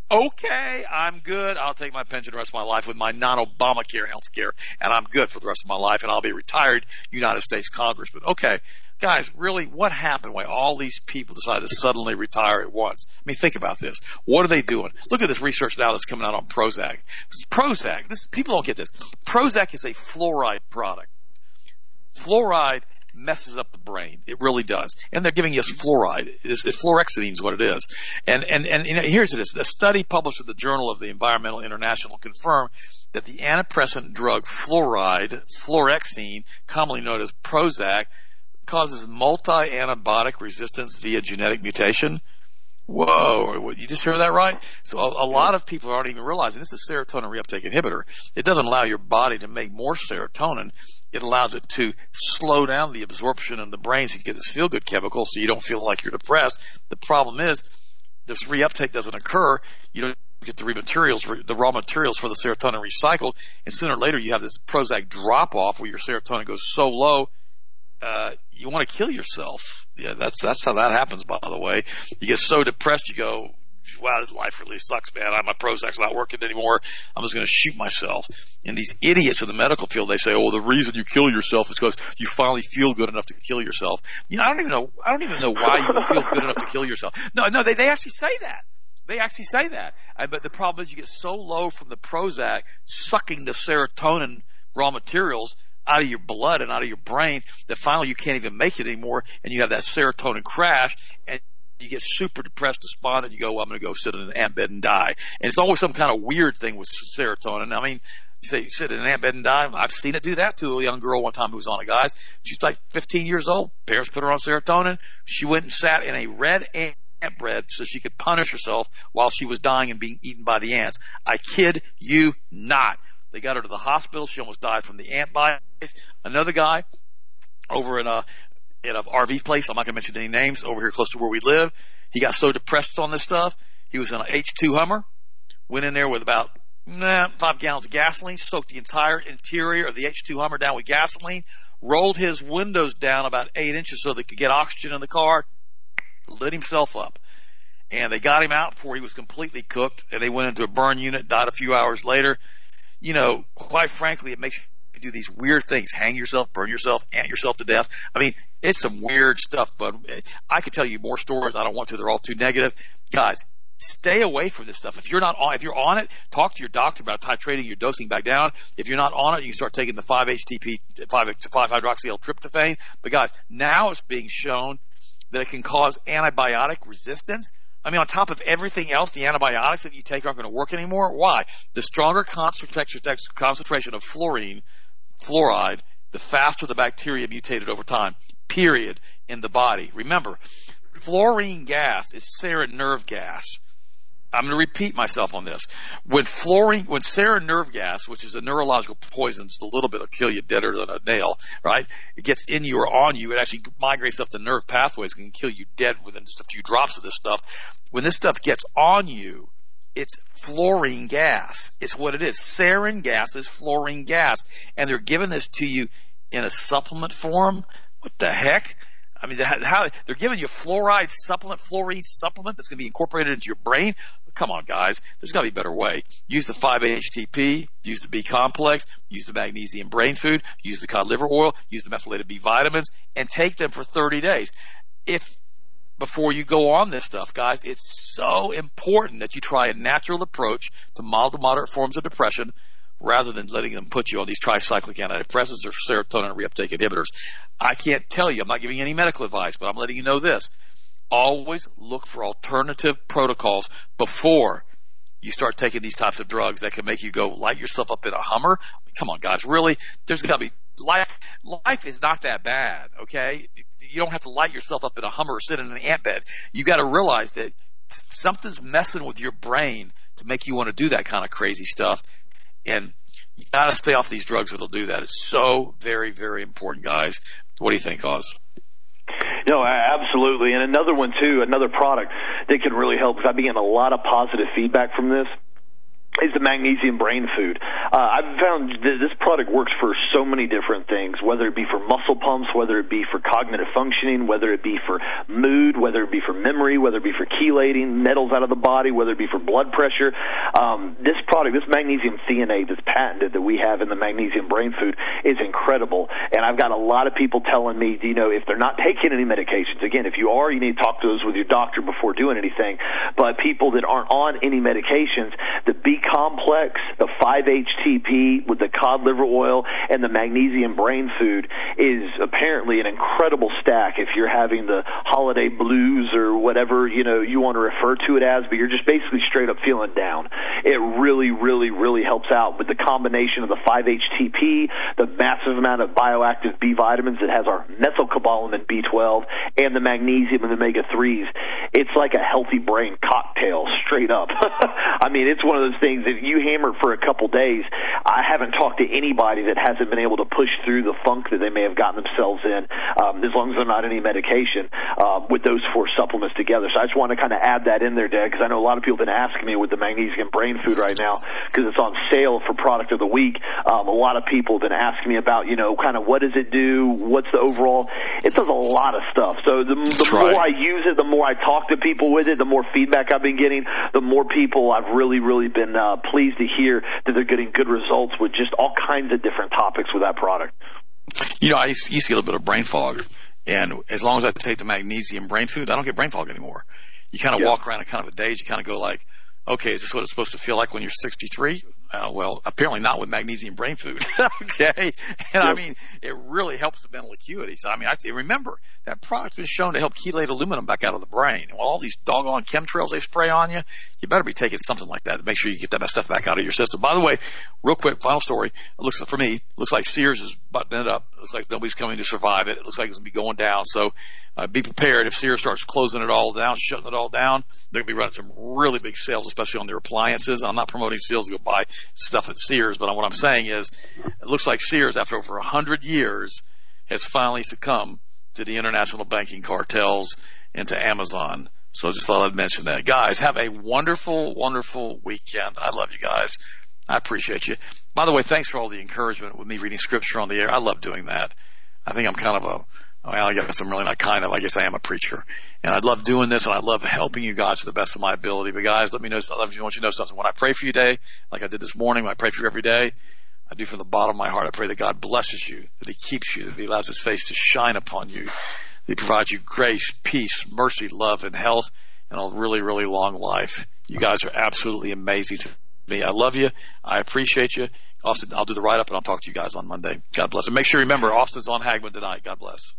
Okay, I'm good. I'll take my pension the rest of my life with my non-Obamacare health care, and I'm good for the rest of my life, and I'll be a retired United States congressman. Okay. Guys, really, what happened? Why all these people decided to suddenly retire at once? I mean, think about this. What are they doing? Look at this research now that's coming out on Prozac. Prozac, this, people don't get this. Prozac is a fluoride product. Fluoride messes up the brain. It really does. And they're giving us fluoride. It's, it's fluoxetine is what it is. And, and, and, and here's it is. A study published in the Journal of the Environmental International confirmed that the antidepressant drug fluoride, fluoxetine, commonly known as Prozac, causes multi-antibiotic resistance via genetic mutation. Whoa, you just heard that right? So a, a lot of people aren't even realizing this is a serotonin reuptake inhibitor. It doesn't allow your body to make more serotonin. It allows it to slow down the absorption in the brain so you get this feel-good chemical so you don't feel like you're depressed. The problem is this reuptake doesn't occur. You don't get the, materials, the raw materials for the serotonin recycled, and sooner or later you have this Prozac drop-off where your serotonin goes so low Uh, you want to kill yourself. Yeah, that's that's how that happens, by the way. You get so depressed, you go, wow, this life really sucks, man. My Prozac's not working anymore. I'm just going to shoot myself. And these idiots in the medical field, they say, oh, well, the reason you kill yourself is because you finally feel good enough to kill yourself. You know, I don't even know, I don't even know why you feel good enough to kill yourself. No, no, they, they actually say that. They actually say that. I, but the problem is you get so low from the Prozac sucking the serotonin raw materials out of your blood and out of your brain that finally you can't even make it anymore, and you have that serotonin crash, and you get super depressed, despondent. You go, well, I'm going to go sit in an ant bed and die. And it's always some kind of weird thing with serotonin. I mean, you say, sit in an ant bed and die. I've seen it do that to a young girl one time who was on it, guys. She's like fifteen years old. Parents put her on serotonin. She went and sat in a red ant bread so she could punish herself while she was dying and being eaten by the ants. I kid you not. They got her to the hospital. She almost died from the ant bites. Another guy over in a in an R V place, I'm not going to mention any names, over here close to where we live, he got so depressed on this stuff, he was in an H two Hummer, went in there with about nah, five gallons of gasoline, soaked the entire interior of the H two Hummer down with gasoline, rolled his windows down about eight inches so they could get oxygen in the car, lit himself up. And they got him out before he was completely cooked, and they went into a burn unit, died a few hours later. You know, quite frankly, it makes you do these weird things. Hang yourself, burn yourself, ant yourself to death. I mean, it's some weird stuff, but I could tell you more stories. I don't want to. They're all too negative. Guys, stay away from this stuff. If you're not on, if you're on it, talk to your doctor about titrating your dosing back down. If you're not on it, you can start taking the five H T P, five hydroxyl-tryptophan. But guys, now it's being shown that it can cause antibiotic resistance. I mean, on top of everything else, the antibiotics that you take aren't going to work anymore. Why? The stronger concentration of fluorine, fluoride, the faster the bacteria mutated over time, period, in the body. Remember, fluorine gas is sarin nerve gas. I'm going to repeat myself on this. When fluorine, when sarin nerve gas, which is a neurological poison, it's a little bit will kill you deader than a nail, right? It gets in you or on you. It actually migrates up the nerve pathways and can kill you dead within just a few drops of this stuff. When this stuff gets on you, it's fluorine gas. It's what it is. Sarin gas is fluorine gas. And they're giving this to you in a supplement form. What the heck? I mean, how, they're giving you a fluoride supplement, fluorine supplement that's going to be incorporated into your brain. Come on, guys. There's got to be a better way. Use the five H T P, use the B complex, use the magnesium brain food, use the cod liver oil, use the methylated B vitamins, and take them for thirty days. If before you go on this stuff, guys, it's so important that you try a natural approach to mild to moderate forms of depression rather than letting them put you on these tricyclic antidepressants or serotonin reuptake inhibitors. I can't tell you. I'm not giving you any medical advice, but I'm letting you know this. Always look for alternative protocols before you start taking these types of drugs that can make you go light yourself up in a Hummer. Come on, guys, really? There's got to be life. Life is not that bad, okay? You don't have to light yourself up in a Hummer or sit in an ant bed. You got to realize that something's messing with your brain to make you want to do that kind of crazy stuff, and you got to stay off these drugs that'll do that. It's so very, very important, guys. What do you think, Oz? No, absolutely. And another one, too, another product that can really help, because I've been getting a lot of positive feedback from this, is the magnesium brain food. Uh, I've found that this product works for so many different things, whether it be for muscle pumps, whether it be for cognitive functioning, whether it be for mood, whether it be for memory, whether it be for chelating metals out of the body, whether it be for blood pressure. Um, this product, this magnesium threonate that's patented that we have in the magnesium brain food is incredible. And I've got a lot of people telling me, you know, if they're not taking any medications, again, if you are, you need to talk to those with your doctor before doing anything. But people that aren't on any medications, the B complex, the five H T P with the cod liver oil and the magnesium brain food is apparently an incredible stack if you're having the holiday blues or whatever, you know, you want to refer to it as, but you're just basically straight up feeling down. It really, really, really helps out with the combination of the five H T P, the massive amount of bioactive B vitamins that has our methylcobalamin B twelve, and the magnesium and the omega threes. It's like a healthy brain cocktail, straight up. I mean, it's one of those things. If you hammer for a couple days, I haven't talked to anybody that hasn't been able to push through the funk that they may have gotten themselves in, um, as long as they're not any medication, uh, with those four supplements together. So I just want to kind of add that in there, Dad, because I know a lot of people have been asking me with the magnesium brain food right now, because it's on sale for product of the week. Um, a lot of people have been asking me about, you know, kind of what does it do? What's the overall? It does a lot of stuff. So the, the more I use it, the more I talk to people with it, the more feedback I've been getting, the more people I've really, really been uh, pleased to hear that they're getting good results with just all kinds of different topics with that product. You know, I used to, used to get a little bit of brain fog, and as long as I take the magnesium brain food, I don't get brain fog anymore. You kind of yeah. walk around in kind of a daze. You kind of go like, okay, is this what it's supposed to feel like when you're sixty-three? Uh, well, apparently not with magnesium brain food. Okay. And yep. I mean, it really helps the mental acuity. So, I mean, I remember that product's been shown to help chelate aluminum back out of the brain. And all these doggone chemtrails they spray on you, you better be taking something like that to make sure you get that stuff back out of your system. By the way, real quick, final story. It looks like, for me, it looks like Sears is buttoning it up. It looks like nobody's coming to survive it. It looks like it's going to be going down. So, uh, be prepared. If Sears starts closing it all down, shutting it all down, they're going to be running some really big sales, especially on their appliances. I'm not promoting sales to go buy stuff at Sears, but what I'm saying is it looks like Sears, after over one hundred years, has finally succumbed to the international banking cartels and to Amazon. So I just thought I'd mention that. Guys, have a wonderful, wonderful weekend. I love you guys. I appreciate you. By the way, thanks for all the encouragement with me reading scripture on the air. I love doing that. I think I'm kind of a Well, I guess I'm really not kind of. I guess I am a preacher. And I love doing this, and I love helping you guys to the best of my ability. But, guys, let me know, I want you to know something. When I pray for you today, like I did this morning, when I pray for you every day, I do from the bottom of my heart. I pray that God blesses you, that He keeps you, that He allows His face to shine upon you, that He provides you grace, peace, mercy, love, and health. and a really, really long life. You guys are absolutely amazing to me. I love you. I appreciate you. Austin, I'll do the write-up, and I'll talk to you guys on Monday. God bless. And make sure you remember, Austin's on Hagmann tonight. God bless.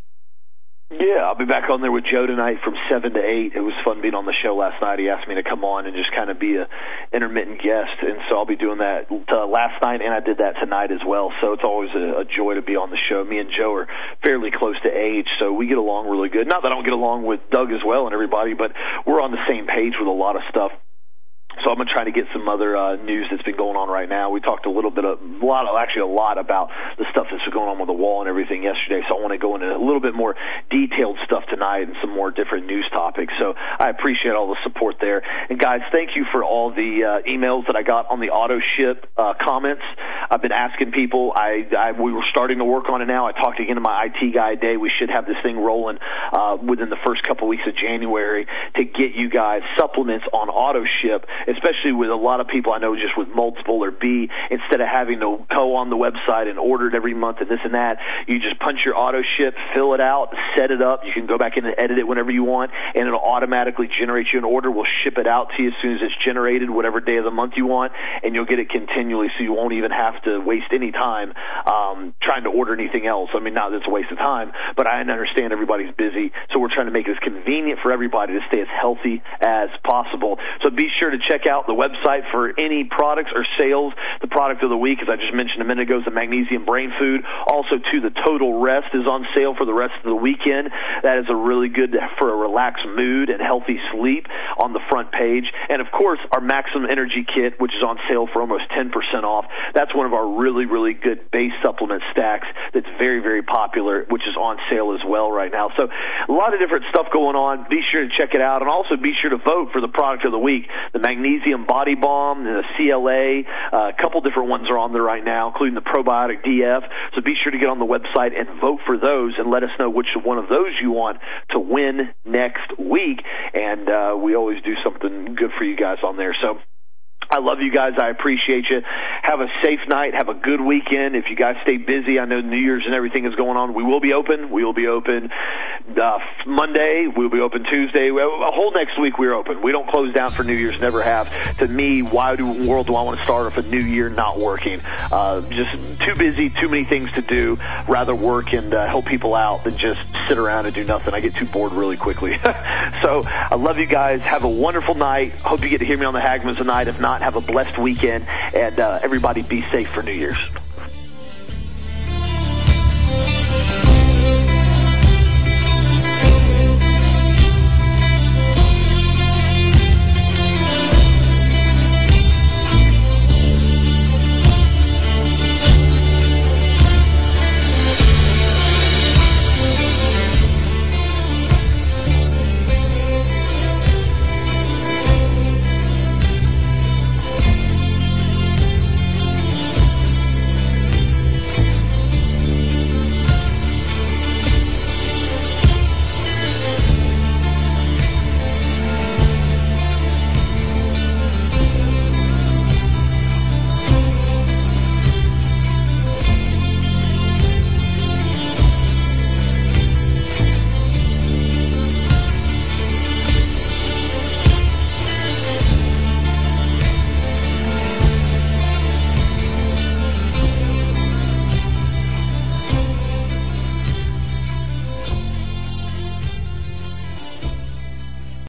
Yeah, I'll be back on there with Joe tonight from seven to eight. It was fun being on the show last night. He asked me to come on and just kind of be a intermittent guest, and so I'll be doing that uh, last night, and I did that tonight as well. So it's always a, a joy to be on the show. Me and Joe are fairly close to age, so we get along really good. Not that I don't get along with Doug as well and everybody, but we're on the same page with a lot of stuff. So I'm going to try to get some other uh, news that's been going on right now. We talked a little bit, of, a lot, of, actually a lot about the stuff that's been going on with the wall and everything yesterday. So I want to go into a little bit more detailed stuff tonight and some more different news topics. So I appreciate all the support there. And guys, thank you for all the uh, emails that I got on the auto ship uh, comments. I've been asking people. I, I we were starting to work on it now. I talked again to my I T guy today. We should have this thing rolling uh, within the first couple weeks of January to get you guys supplements on auto ship. Especially with a lot of people I know just with multiple or B, instead of having to go on the website and order it every month and this and that, you just punch your auto ship, fill it out, set it up. You can go back in and edit it whenever you want, and it'll automatically generate you an order. We'll ship it out to you as soon as it's generated, whatever day of the month you want, and you'll get it continually, so you won't even have to waste any time um, trying to order anything else. I mean, not that it's a waste of time, but I understand everybody's busy, so we're trying to make it as convenient for everybody to stay as healthy as possible. So be sure to check out the website for any products or sales. The product of the week, as I just mentioned a minute ago, is the Magnesium Brain Food. Also, too, the Total Rest is on sale for the rest of the weekend. That is a really good for a relaxed mood and healthy sleep on the front page. And, of course, our Maximum Energy Kit, which is on sale for almost ten percent off. That's one of our really, really good base supplement stacks that's very, very popular, which is on sale as well right now. So a lot of different stuff going on. Be sure to check it out. And also be sure to vote for the product of the week, the Magnesium Body Balm, and the C L A. Uh, a couple different ones are on there right now, including the Probiotic D F. So be sure to get on the website and vote for those and let us know which one of those you want to win next week. And uh, we always do something good for you guys on there. So I love you guys. I appreciate you. Have a safe night. Have a good weekend. If you guys stay busy, I know New Year's and everything is going on. We will be open. We will be open uh, Monday. We'll be open Tuesday. A whole next week we're open. We don't close down for New Year's. Never have. To me, why do, in the world do I want to start off a new year not working? Uh, just too busy, too many things to do. Rather work and uh, help people out than just sit around and do nothing. I get too bored really quickly. So I love you guys. Have a wonderful night. Hope you get to hear me on the Hagmanns tonight. If not, have a blessed weekend, and uh, everybody be safe for New Year's.